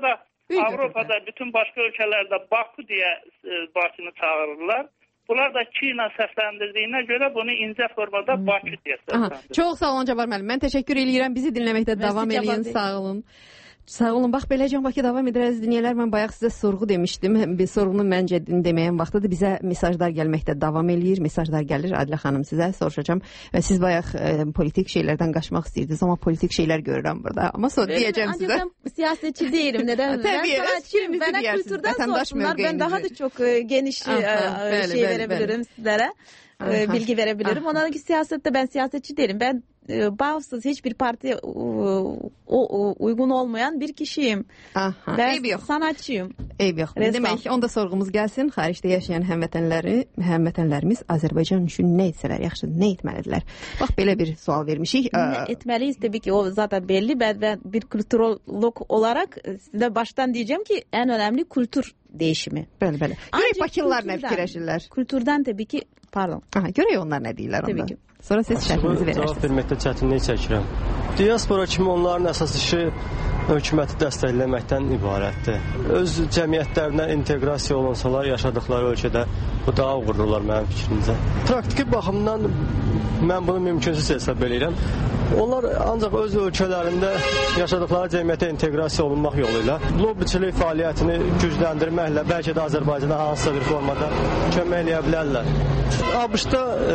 Speaker 7: Avropada bütün başqa ölkələrdə Baku deyə e, Bakını çağırırlar. Bunlar da Çinlə səsləndirdiyinə görə bunu incə formada Bakı deyə səsləndirir.
Speaker 5: Çox sağ olun Cabbar müəllim. Mən təşəkkür edirəm. Bizi dinləməkdə davam edin. Sağ olun. Sağ olun. Bax beləcə Bakı davam edir əziz dinləyənlər. Mən bayaq sizə sorğu demişdim. Bir sorğunu məncə deməyən vaxtıdır. Bizə mesajlar gəlməkdə davam eləyir. Mesajlar gəlir. Adilə xanım sizə soruşacağam. Və siz bayaq e, politik şeylərdən qaçmaq istəyirdiniz, amma politik şeylər görürəm burada. Amma sonra deyəcəm sizə.
Speaker 9: Ben siyasetçi değilim. Neden?
Speaker 5: Tabii,
Speaker 9: ben sanatçıyım. Bana kültürden sorsunlar. Ben daha da çok e, geniş e,
Speaker 5: Aha,
Speaker 9: e,
Speaker 5: böyle,
Speaker 9: şey
Speaker 5: böyle,
Speaker 9: verebilirim
Speaker 5: böyle.
Speaker 9: sizlere. E, bilgi verebilirim. Ondan ki siyasette ben siyasetçi değilim. Ben e, bağımsız hiçbir partiye o, o, uygun olmayan bir kişiyim.
Speaker 5: Aha,
Speaker 9: ben
Speaker 5: eybi yox.
Speaker 9: sanatçıyım.
Speaker 5: Eyb yox.
Speaker 9: Rəssam.
Speaker 5: Demək, onda sorğumuz gəlsin. Xaricdə yaşayan həmvətənləri, həmvətənlərimiz Azərbaycan üçün nə etsələr yaxşıdır, nə etməlidirlər? Bax belə bir sual vermişik.
Speaker 9: Ne etmeliyiz tabii ki o zaten belli. Ben, ben bir kültürolog olarak size baştan diyeceğim ki en önemli kültür değişimi.
Speaker 5: Bəli, bəli. Görək Bakılılar nə fikirləşirlər?
Speaker 9: Kültürden tabii ki, pardon.
Speaker 5: Aha, görək onlar nə deyirlər onda.
Speaker 9: Tabii ki.
Speaker 5: Sonra siz şərhinizi
Speaker 8: Cavab
Speaker 5: verərsiniz.
Speaker 8: verməkdə çətinlik çəkirəm. Diaspora kimi onların əsas işi hökuməti dəstəkləməkdən ibarətdir. Öz cəmiyyətlərinə inteqrasiya olunsalar yaşadıkları ölkədə bu daha uğurlular mənim fikrimcə. Praktiki baxımdan mən bunu mümkünsüz hesab edirəm. Onlar ancaq öz ölkələrində yaşadıkları cəmiyyətə inteqrasiya olunmaq yolu ilə lobbiçilik fəaliyyətini gücləndirməklə bəlkə də Azərbaycana hansısa bir formada kömək eləyə bilərlər. ABŞ-da e,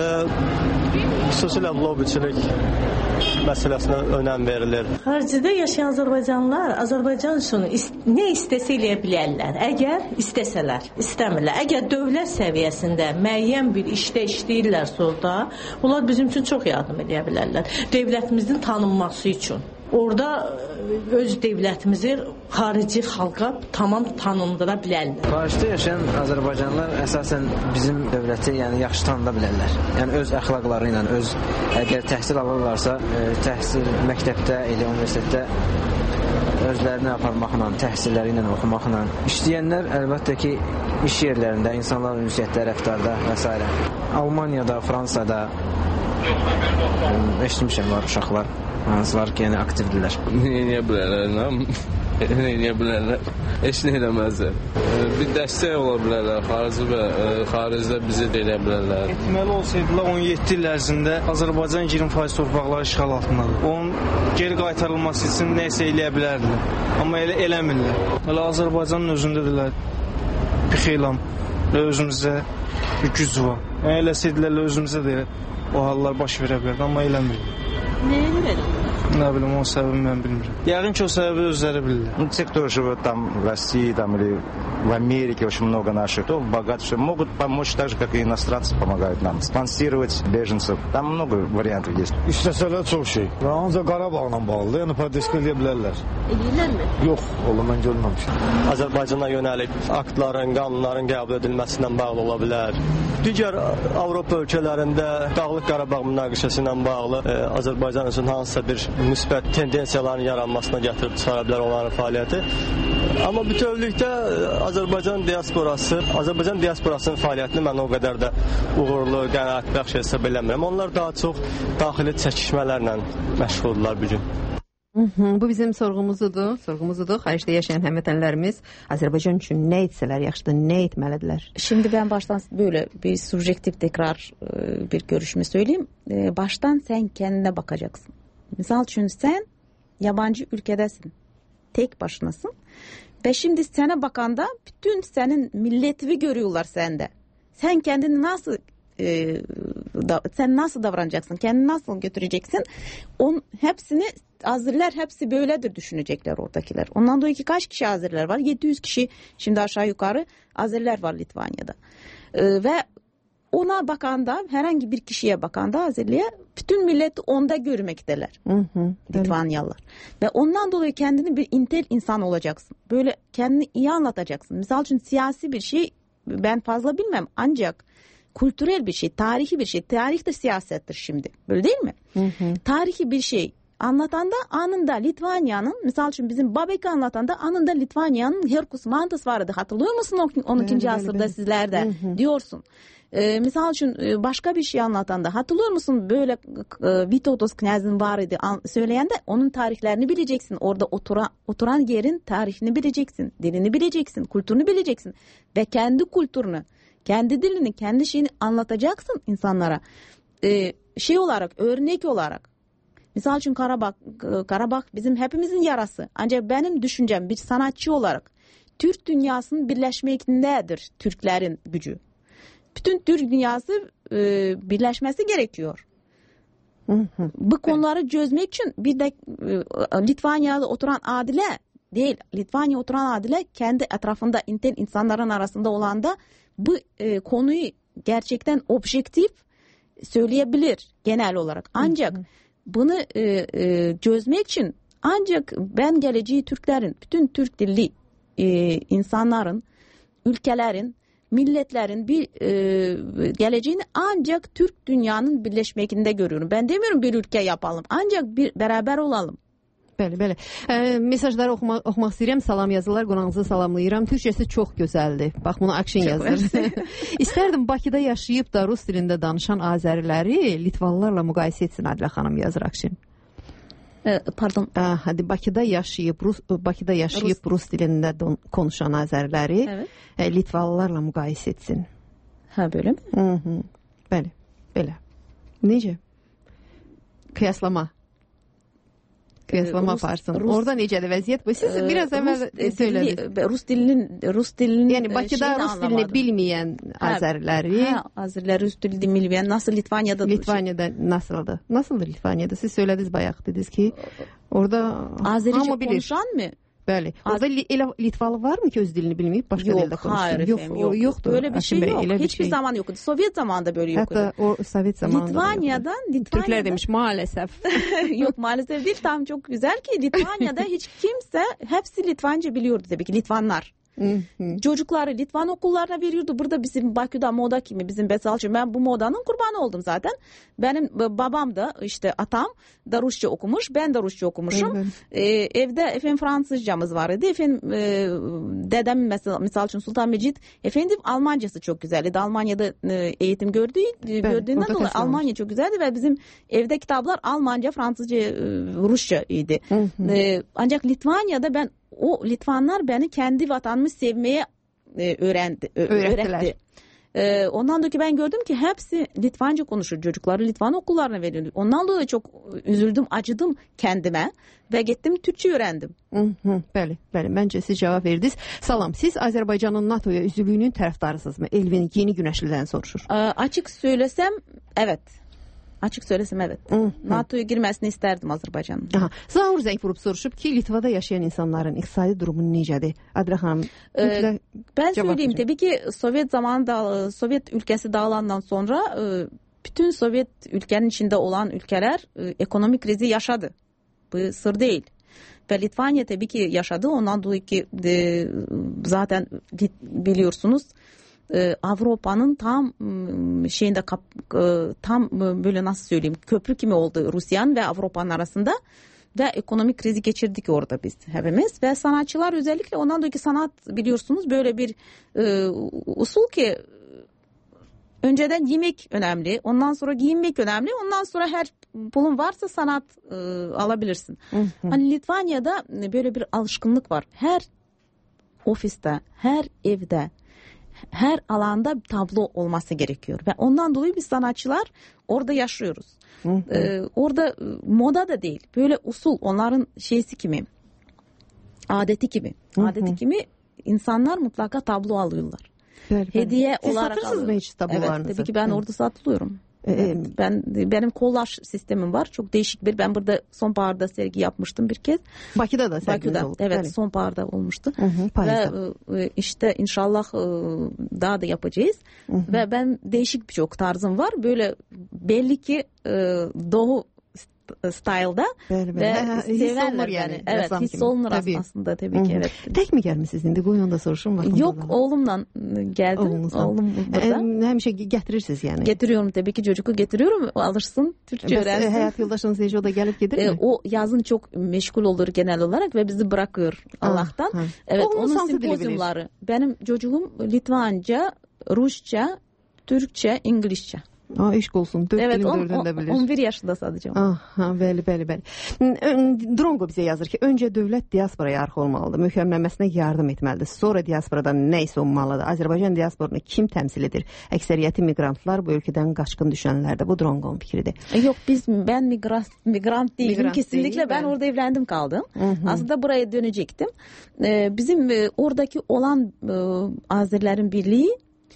Speaker 8: xüsusilə lobbiçilik məsələsinə önəm verilir.
Speaker 16: Xaricdə yaşayan Azərbaycanlılar Azərbaycan üçün ist nə istəsə eləyə bilərlər. Əgər istəsələr, istəmirlər. Əgər dövlət səviyyəsində müəyyən bir işdə işləyirlərsə orada, onlar bizim üçün çox yardım edə bilərlər. Dövlətimizin tanınması üçün. Orada öz dövlətimizi xarici xalqa tamam tanındıra bilərlər.
Speaker 17: Xaricdə yaşayan Azərbaycanlılar əsasən bizim dövləti yəni yaxşı tanıda bilərlər. Yəni öz əxlaqları ilə, öz əgər təhsil alırlarsa, təhsil məktəbdə, elə universitetdə özlərini aparmaqla, təhsilləri ilə oxumaqla. İşləyənlər əlbəttə ki, iş yerlərində, insanlar ünsiyyətdə, rəftarda və s. Almaniyada, Fransada eşitmişəm var uşaqlar. Hansılar ki, yəni aktivdirlər.
Speaker 18: Neyə bilərlər, neyə bilərlər, heç nə edəməzlər. Bir dəstək ola bilərlər, xarici və xaricdə bizi də edə bilərlər.
Speaker 19: Etməli olsaydılar on yeddi il ərzində Azərbaycan iyirmi faiz torpaqları işğal altındadır. Onun geri qaytarılması üçün nəsə eləyə bilərdilər. Amma elə eləmirlər. Elə Azərbaycanın özündədirlər. Bir xeylam özümüzə bir güc var. Yəni eləsəydilər özümüzə də o hallar baş verə bilərdi, amma eləmir.
Speaker 16: Nəyə görə?
Speaker 19: Не bileyim, o səbəbi mən bilmirəm. Yəqin ki, o səbəbi özləri bilirlər.
Speaker 20: Ну, те, кто живет там в России там, или в Америке, очень много наших, кто богатше, могут помочь так же, как и иностранцы помогают нам. Спонсировать беженцев. Там много вариантов есть.
Speaker 21: İstəsələr çox şey. Və ancaq Qarabağla bağlıdır. Yəni protesto edə bilərlər.
Speaker 16: Edirlərmi?
Speaker 21: Yox, ola mən görməmişəm.
Speaker 8: Azərbaycana yönəlib aktların, qanunların qəbul edilməsindən bağlı ola bilər. Digər Avropa ölkələrində Dağlıq Qarabağ münaqişəsi ilə bağlı e, Azərbaycan üçün hansısa bir müsbət tendensiyaların yaranmasına gətirib çıxara bilər onların fəaliyyəti. Amma bütövlükdə Azərbaycan diasporası, Azərbaycan diasporasının fəaliyyətini mən o qədər də uğurlu, qənaətbəxş hesab eləmirəm. Onlar daha çox daxili çəkişmələrlə məşğuldurlar bu gün.
Speaker 5: Hı -hı, bu bizim sorğumuzdur. Sorğumuzdur. Xaricdə yaşayan həmvətənlərimiz Azərbaycan üçün nə etsələr yaxşıdır, nə etməlidirlər?
Speaker 9: Şimdi ben baştan böyle bir subjektif tekrar bir görüşümü söyleyeyim. Baştan sen kendine bakacaksın. Misal için sen yabancı ülkedesin. Tek başınasın. Ve şimdi sana bakanda bütün senin milletini görüyorlar sende. Sen kendini nasıl e, da, sen nasıl davranacaksın? Kendini nasıl götüreceksin? On hepsini Azeriler hepsi böyledir düşünecekler oradakiler. Ondan dolayı ki kaç kişi Azeriler var? yedi yüz kişi şimdi aşağı yukarı Azeriler var Litvanya'da. Ee, ve ona bakanda herhangi bir kişiye bakanda Azerli'ye bütün milleti onda görmekteler.
Speaker 5: Hı hı,
Speaker 9: Litvanyalılar. Ve ondan dolayı kendini bir intel insan olacaksın. Böyle kendini iyi anlatacaksın. Misal için siyasi bir şey ben fazla bilmem ancak kültürel bir şey, tarihi bir şey. Tarih de siyasettir şimdi. Böyle değil mi?
Speaker 5: Hı hı.
Speaker 9: Tarihi bir şey. anlatanda anında Litvanya'nın, misal için bizim Babek'i anlatanda anında Litvanya'nın Herkus Mantas vardı. Hatırlıyor musun on ikinci asırda sizler de diyorsun. Ee, misal için başka bir şey anlatanda hatırlıyor musun böyle e, Vytautas Knyaz'ın var idi an, söyleyen de onun tarihlerini bileceksin. Orada oturan, oturan yerin tarihini bileceksin, dilini bileceksin, kültürünü bileceksin ve kendi kültürünü, kendi dilini, kendi şeyini anlatacaksın insanlara. Ee, şey olarak, örnek olarak. Misal için Karabağ, Karabağ bizim hepimizin yarası. Ancak benim düşüncem bir sanatçı olarak Türk dünyasının birleşmekindedir Türklerin gücü. Bütün Türk dünyası e, birleşmesi gerekiyor. Hı hı. Bu konuları çözmek için bir de e, Litvanya'da oturan Adile değil, Litvanya'da oturan Adile kendi etrafında insanların arasında olan da bu e, konuyu gerçekten objektif söyleyebilir genel olarak. Ancak hı hı. bunu e, e, çözmek için ancak ben geleceği Türklerin, bütün Türk dilli e, insanların, ülkelerin, milletlerin bir e, geleceğini ancak Türk dünyanın birleşmekinde görüyorum. Ben demiyorum bir ülke yapalım. Ancak bir beraber olalım.
Speaker 5: Bəli, bəli. E, mesajları oxuma, oxumaq istəyirəm. Salam yazırlar. Qonağınızı salamlayıram. Türkçəsi çox gözəldir. Bax, bunu Akşin yazır. İstərdim Bakıda yaşayıb da rus dilində danışan Azəriləri Litvalılarla müqayisə etsin Adilə xanım yazır Akşin.
Speaker 9: E, pardon.
Speaker 5: E, hadi Bakıda yaşayıb Rus Bakıda yaşayıb Rus, Rus dilində don, konuşan Azəriləri evet. e, Litvalılarla müqayisə etsin.
Speaker 9: Ha böyle mi?
Speaker 5: Hı -hı. Bəli, belə. Necə? Kıyaslama. Kıyaslama Rus, yaparsın. Rus, Orada necədir vəziyyət bu? Siz e, biraz əvvəl söylədiniz.
Speaker 9: Rus dilinin Rus dilinin
Speaker 5: yəni Bakıda Rus anlamadım. Dilini bilməyən Azəriləri,
Speaker 9: ha, Azəriləri Rus dilini bilməyən nasıl Litvanya'da
Speaker 5: Litvanya'da nasıldı? Nasıldır Litvanya'da? Siz söylədiniz bayaq dediniz ki, orada
Speaker 9: Azerice konuşan mı?
Speaker 5: Bəli. Orada elə Litvalı var mı ki öz dilini bilməyib başqa
Speaker 9: yok,
Speaker 5: dildə konuşur?
Speaker 9: Hayır
Speaker 5: Yok,
Speaker 9: efendim, yok.
Speaker 5: Yoxdur.
Speaker 9: Böyle bir şey yok. Hiçbir şey. zaman yoktu. Sovyet zamanında böyle yoktu.
Speaker 5: Hatta o Sovyet zamanında.
Speaker 9: Litvanya'dan, Litvanya'dan
Speaker 5: Türkler demiş maalesef.
Speaker 9: Yok maalesef değil. Tam çok güzel ki Litvanya'da hiç kimse hepsi Litvanca biliyordu tabii ki Litvanlar. Çocukları Litvan okullarına veriyordu. Burada bizim Bakü'de moda kimi bizim Besalçı. Ben bu modanın kurbanı oldum zaten. Benim babam da işte atam da Rusça okumuş. Ben de Rusça okumuşum. Evet. Ee, evde efendim Fransızcamız vardı. Efendim e, dedem mesela misal için Sultan Mecid efendim Almancası çok güzeldi. Almanya'da e, eğitim gördüğü, ben, gördüğünden dolayı Almanya çok güzeldi ve bizim evde kitaplar Almanca, Fransızca, e, Rusça idi. E, ancak Litvanya'da ben o Litvanlar beni kendi vatanımı sevmeye e, öğrendi, ö, öğretti. E, ondan dolayı ben gördüm ki hepsi Litvanca konuşur. Çocukları Litvan okullarına veriyordu. Ondan dolayı çok üzüldüm, acıdım kendime ve gittim Türkçe öğrendim.
Speaker 5: Hı hı, bəli, bəli. Məncə siz cavab verdiniz. Salam, siz Azərbaycanın NATO'ya üzvlüyünün tərəfdarısınızmı? Elvin Yeni Güneşli'den soruşur.
Speaker 9: E, açık söylesem evet. Açık söylesem evet. NATO'ya girmesini isterdim Azərbaycanın.
Speaker 5: Aha. Zaur zəng vurub soruşub ki, Litvada yaşayan insanların iqtisadi durumu necədir? Adilə xanım.
Speaker 9: Ee, ben söyleyeyim vereceğim. Tabii ki Sovyet zamanında Sovyet ülkesi dağılandan sonra bütün Sovyet ülkenin içinde olan ülkeler ekonomik krizi yaşadı. Bu sır değil. Ve Litvanya tabii ki yaşadı. Ondan dolayı ki de, zaten biliyorsunuz Avrupa'nın tam şeyinde tam böyle nasıl söyleyeyim köprü gibi oldu Rusya'nın ve Avrupa'nın arasında ve ekonomik krizi geçirdik orada biz hepimiz ve sanatçılar özellikle ondan dolayı sanat biliyorsunuz böyle bir e, usul ki önceden yemek önemli, ondan sonra giyinmek önemli, ondan sonra her pulun varsa sanat e, alabilirsin. Hı hı. Hani Litvanya'da böyle bir alışkınlık var. Her ofiste, her evde, her alanda tablo olması gerekiyor ve ondan dolayı biz sanatçılar orada yaşıyoruz. Hı hı. Ee, orada moda da değil, böyle usul onların şeysi kimi, adeti gibi, hı hı. adeti gibi insanlar mutlaka tablo alıyorlar.
Speaker 5: Böyle,
Speaker 9: hediye
Speaker 5: Siz
Speaker 9: olarak
Speaker 5: satırsınız mı hiç tablolarınızı?
Speaker 9: Evet, tabii ki ben hı. orada satılıyorum.
Speaker 5: Ee,
Speaker 9: ben benim kolaj sistemim var. Çok değişik bir. Ben burada sonbaharda sergi yapmıştım bir kez.
Speaker 5: Bakü'de de serginiz
Speaker 9: Bakü'de, oldu. Evet, sonbaharda olmuştu. Hı hı, ve işte inşallah daha da yapacağız. Hı hı. Ve ben değişik birçok tarzım var. Böyle belli ki Doğu style'da
Speaker 5: bəli, bəli.
Speaker 9: ve
Speaker 5: Hə, hə, hiss
Speaker 9: severler
Speaker 5: olunur
Speaker 9: beni.
Speaker 5: yani.
Speaker 9: Evet,
Speaker 5: ressam
Speaker 9: hiss
Speaker 5: kimi.
Speaker 9: olunur
Speaker 5: Tabii.
Speaker 9: aslında tabii ki.
Speaker 5: Hı hı.
Speaker 9: Evet.
Speaker 5: Tek mi gelmişsiniz indi? Qoyun da soruşum. vaxtımız
Speaker 9: Yok,
Speaker 5: olan.
Speaker 9: oğlumla geldim.
Speaker 5: Oğlunuzla.
Speaker 9: Oğlum burada.
Speaker 5: Hem, həmişə getirirsiniz yani.
Speaker 9: Getiriyorum tabii ki, çocuğu getiriyorum. Alırsın, Türkçe
Speaker 5: Bəs,
Speaker 9: öğrensin.
Speaker 5: e, həyat yoldaşınız necə, o da gelip gelir
Speaker 9: E,
Speaker 5: mi?
Speaker 9: o yazın çok meşgul olur genel olarak ve bizi bırakıyor Allah'tan.
Speaker 5: ha.
Speaker 9: Evet,
Speaker 5: Oğlunuz
Speaker 9: onun
Speaker 5: hansı dili bilir?
Speaker 9: sempozyumları. Benim çocuğum Litvanca, Rusça, Türkçe, İngilizce.
Speaker 5: Aa, eşq olsun. Dörd
Speaker 9: Evet,
Speaker 5: dilin
Speaker 9: on,
Speaker 5: dördünü də bilir.
Speaker 9: on bir yaşında sadece.
Speaker 5: Aha, bəli, bəli, bəli. N- Drongo bizə yazır ki, öncə dövlət diasporaya arxa olmalıdır, möhkəmlənməsinə yardım etməlidir. Sonra diasporadan nə isə olmalıdır. Azərbaycan diasporunu kim təmsil edir? Əksəriyyəti miqrantlar, bu ölkədən qaçqın düşənlərdir. Bu Drongo'nun fikridir.
Speaker 9: E, Yok, biz ben migrant migrant değilim
Speaker 5: Migrant
Speaker 9: kesinlikle.
Speaker 5: değil,
Speaker 9: ben
Speaker 5: ben-
Speaker 9: orada evlendim kaldım.
Speaker 5: Hı hı.
Speaker 9: Aslında buraya dönecektim. Ee, bizim e, oradaki olan e, Azerilerin birliği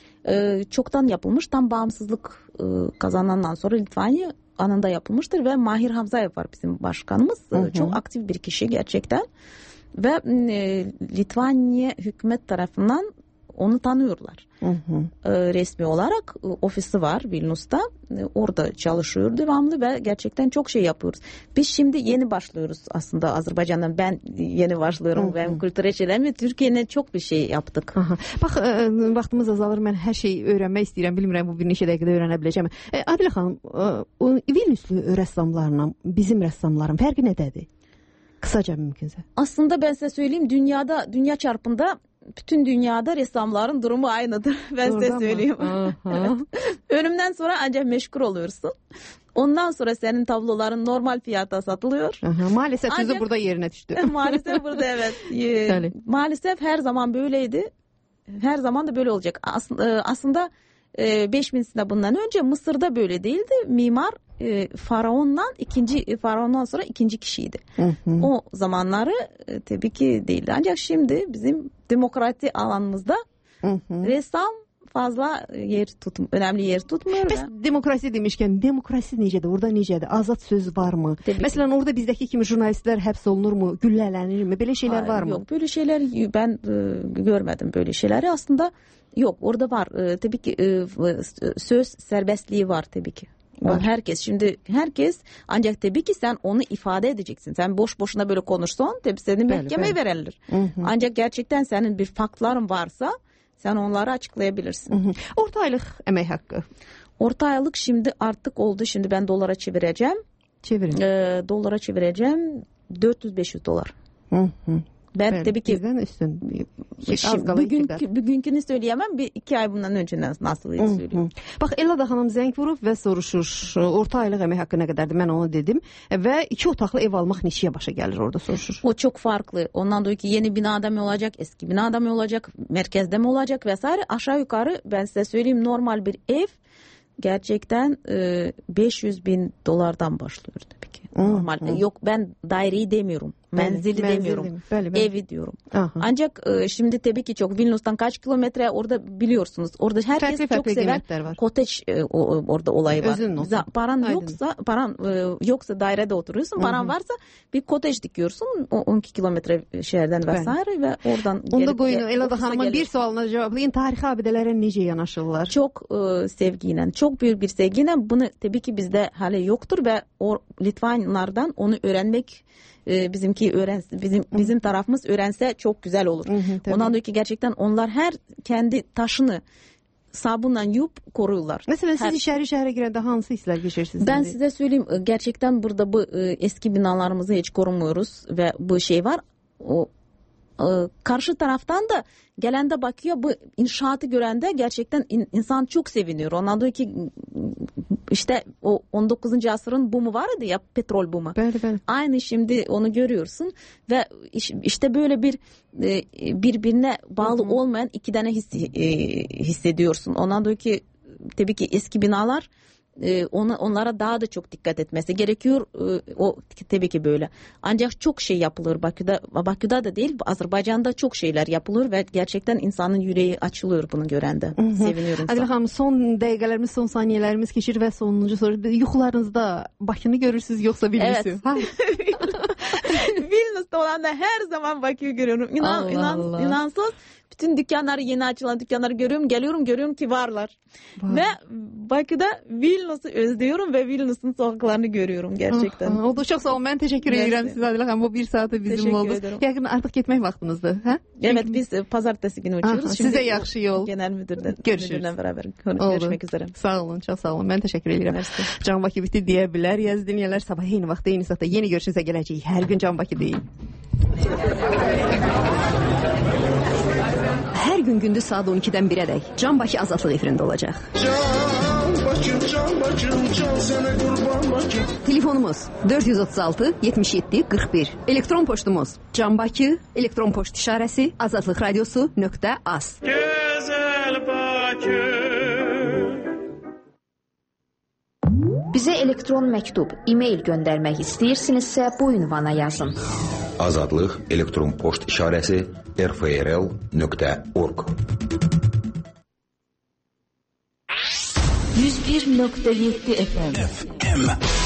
Speaker 9: e, çoktan yapılmış. Tam bağımsızlık e, kazanandan sonra Litvanya anında yapılmıştır ve Mahir Hamzayev var bizim başkanımız. E,
Speaker 5: Hı hı.
Speaker 9: Çok aktif bir kişi gerçekten. Ve e, Litvanya hükümet tarafından onu tanıyorlar.
Speaker 5: Hı hı.
Speaker 9: E, resmi olarak e, ofisi var Vilnius'ta. E, orada çalışıyor devamlı ve gerçekten çok şey yapıyoruz. Biz şimdi yeni başlıyoruz aslında Azerbaycan'dan. Ben yeni başlıyorum.
Speaker 5: Hı hı.
Speaker 9: Ben kültürel şeyler ve Türkiye'ne çok bir şey yaptık.
Speaker 5: Aha. Bax, ə, vaxtımız azalır. Mən hər şeyi öyrənmək istəyirəm. Bilmirəm bu bir neçə dəqiqədə öyrənə biləcəm. E, Adilə xanım, ə, o Vilniuslu rəssamlarla bizim rəssamların fərqi nədədir? Kısaca mümkünse.
Speaker 9: Aslında ben size söyleyeyim, dünyada, dünya çarpında bütün dünyada ressamların durumu aynıdır. Ben
Speaker 5: Doğru
Speaker 9: size
Speaker 5: ama.
Speaker 9: söyleyeyim.
Speaker 5: Aha.
Speaker 9: Ölümden sonra ancak meşgul oluyorsun. Ondan sonra senin tabloların normal fiyata satılıyor.
Speaker 5: Aha, maalesef
Speaker 9: Ancak-
Speaker 5: sözü burada yerine düştü.
Speaker 9: Maalesef burada evet. Ee,
Speaker 5: Yani.
Speaker 9: Maalesef her zaman böyleydi. Her zaman da böyle olacak. As- e, aslında e, beş bin sene bundan önce Mısır'da böyle değildi. Mimar e, faraondan ikinci faraondan sonra ikinci kişiydi.
Speaker 5: Hı hı.
Speaker 9: O zamanları e, tabii ki değildi. Ancak şimdi bizim demokrasi alanımızda
Speaker 5: Hı hı.
Speaker 9: ressam fazla yer tutm önemli yer tutmuyor.
Speaker 5: Bəs
Speaker 9: ve-
Speaker 5: demokrasi demişkən, demokrasi necədir? Orada necədir? Azad söz varmı?
Speaker 9: Tabii
Speaker 5: Məsələn, orada bizdəki kimi jurnalistlər həbs olunurmu? Güllələnirmi? Belə şeylər
Speaker 9: Hayır,
Speaker 5: varmı?
Speaker 9: Yok, böyle şeyler ben e, görmedim böyle şeyleri. Aslında yok, orada var. E, tabii ki e, söz serbestliği var tabii ki.
Speaker 5: Var.
Speaker 9: Herkes şimdi herkes ancak tabii ki sen onu ifade edeceksin. Sen boş boşuna böyle konuşsan tabii seni
Speaker 5: Bəli,
Speaker 9: mahkemeye
Speaker 5: bəli.
Speaker 9: verilir.
Speaker 5: Hı hı.
Speaker 9: Ancak gerçekten senin bir faktların varsa sen onları açıklayabilirsin.
Speaker 5: Hı hı. Orta aylıq əmək haqqı.
Speaker 9: Orta aylık şimdi artık oldu. Şimdi ben dolara çevireceğim.
Speaker 5: Çevirin.
Speaker 9: E, dolara çevireceğim dört yüz beş yüz dolar.
Speaker 5: Hı hı.
Speaker 9: Ben
Speaker 5: Bəli,
Speaker 9: tabii ki
Speaker 5: bizdən üstün. Az
Speaker 9: Şimdi,
Speaker 5: qala iki qat.
Speaker 9: bugünkü, bugünkünü söyleyemem. Bir iki ay bundan önce nasıl, nasıl söyleyeyim.
Speaker 5: Bax, Elada xanım zəng vurub və soruşur, orta aylıq əmək haqqı nə qədərdir? Mən onu dedim. Və iki otaqlı ev almaq neçəyə başa gəlir orada soruşur.
Speaker 9: O çok farklı. Ondan dolayı ki yeni binada mı olacak, eski binada mı olacak, merkezde mi olacak vesaire. Aşağı yukarı ben size söyleyeyim, normal bir ev gerçekten e, beş yüz bin dolardan başlıyor tabii ki.
Speaker 5: Hı,
Speaker 9: Normal.
Speaker 5: hı.
Speaker 9: Yok, ben daireyi demiyorum. Menzili
Speaker 5: menzil
Speaker 9: demiyorum.
Speaker 5: demiyorum. Bəli, bəli.
Speaker 9: Evi diyorum.
Speaker 5: Aha.
Speaker 9: Ancak e, şimdi tabii ki çok Vilnius'tan kaç kilometre orada biliyorsunuz. Orada herkes
Speaker 5: Farklı
Speaker 9: çok
Speaker 5: farklı
Speaker 9: sever.
Speaker 5: kıymetler var.
Speaker 9: Cottage e, o, o- orada olayı var.
Speaker 5: Özünün olsun.
Speaker 9: Za- Paran
Speaker 5: Aydın.
Speaker 9: yoksa, paran e, yoksa dairede oturuyorsun. Paran
Speaker 5: Hı hı.
Speaker 9: varsa bir cottage dikiyorsun. O on iki kilometre şehirden
Speaker 5: Bəli.
Speaker 9: vesaire ve oradan
Speaker 5: Onda
Speaker 9: gelip-
Speaker 5: qoyun
Speaker 9: ge-
Speaker 5: Elada
Speaker 9: ofise
Speaker 5: xanımın bir
Speaker 9: geliyorsun.
Speaker 5: sualına cavablayın. Tarixi abidələrə necə yanaşırlar?
Speaker 9: Çok e, sevgiyle, çok büyük bir sevgiyle, bunu tabii ki bizde hala yoktur ve o Litvanlardan onu öğrenmek e, bizimki öğren bizim bizim tarafımız öğrense çok güzel olur.
Speaker 5: Hı hı, tabii.
Speaker 9: Ondan dolayı ki gerçekten onlar her kendi taşını sabunla yuyup koruyorlar.
Speaker 5: Məsələn, siz
Speaker 9: Her-
Speaker 5: şəhəri şəhərə girəndə hansı hisslər keçirsiniz?
Speaker 9: Ben
Speaker 5: indi?
Speaker 9: size söyleyeyim, e, gerçekten burada bu e, eski binalarımızı hiç korumuyoruz ve bu şey var. O e, karşı taraftan da gelen de bakıyor, bu inşaatı gören de gerçekten in- insan çok seviniyor. Ondan dolayı ki işte o on dokuzuncu asırın bumu vardı ya, petrol bumu.
Speaker 5: Bəli, bəli.
Speaker 9: Aynı şimdi onu görüyorsun ve iş- işte böyle bir e, birbirine bağlı olmayan iki tane his, e, hissediyorsun. Ondan dolayı ki tabii ki eski binalar e, ona, onlara daha da çok dikkat etmesi gerekiyor. E, o tabii ki böyle. Ancak çok şey yapılır Bakü'de. Bakü'de de değil, Azerbaycan'da çok şeyler yapılır ve gerçekten insanın yüreği açılıyor bunu gören de. Seviniyorum.
Speaker 5: Adilə xanım, son dəqiqələrimiz, son saniyələrimiz keçir və sonuncu soru. Yuxularınızda Bakını görürsünüz yoxsa Vilnius'u?
Speaker 9: Evet. Vilnius'ta olan da her zaman Bakü'yü görüyorum. İnan,
Speaker 5: Allah
Speaker 9: inan,
Speaker 5: Allah.
Speaker 9: inansız. bütün dükkanları, yeni açılan dükkanları görüyorum. Geliyorum, görüyorum ki varlar. Var. Ve Bakı'da Vilnius'u özlüyorum ve Vilnius'un sokaklarını görüyorum gerçekten.
Speaker 5: Ah, oldu, çok sağ olun. Ben teşekkür ederim size Adile Hanım. Bu bir saati bizim oldu. Yakın artık gitmek vaxtınızdır. Ha?
Speaker 9: Evet, biz pazartesi günü uçuyoruz.
Speaker 5: Aha, size yaxşı yol.
Speaker 9: Genel müdürden.
Speaker 5: Görüşürüz.
Speaker 9: Beraber görüşmek üzere.
Speaker 5: Sağ olun, çok sağ olun. Ben teşekkür ederim. Can Bakı bitti deyə bilər. Yaz dinləyənlər, sabah eyni vaxtda, eyni saatda yeni görüşünüzə gələcəyik. Hər gün Can Bakı deyin. Hər gün gündüz saat on ikidən birədək Can Bakı Azadlıq efirində olacaq. Can Bakım, Can Bakım, can sənə qurban Bakım. Telefonumuz dörd yüz otuz altı yetmiş yeddi qırx bir. Elektron poçtumuz Can Bakı, elektron poçt işarəsi azadlıq radiosu nöqtə az. Gözəl Bakı.
Speaker 3: Bizə elektron məktub, e-mail göndərmək istəyirsinizsə bu ünvana yazın.
Speaker 2: Azadlıq elektron poçt işarəsi r f r l nöqtə org.
Speaker 3: yüz bir nöqtə yeddi F M.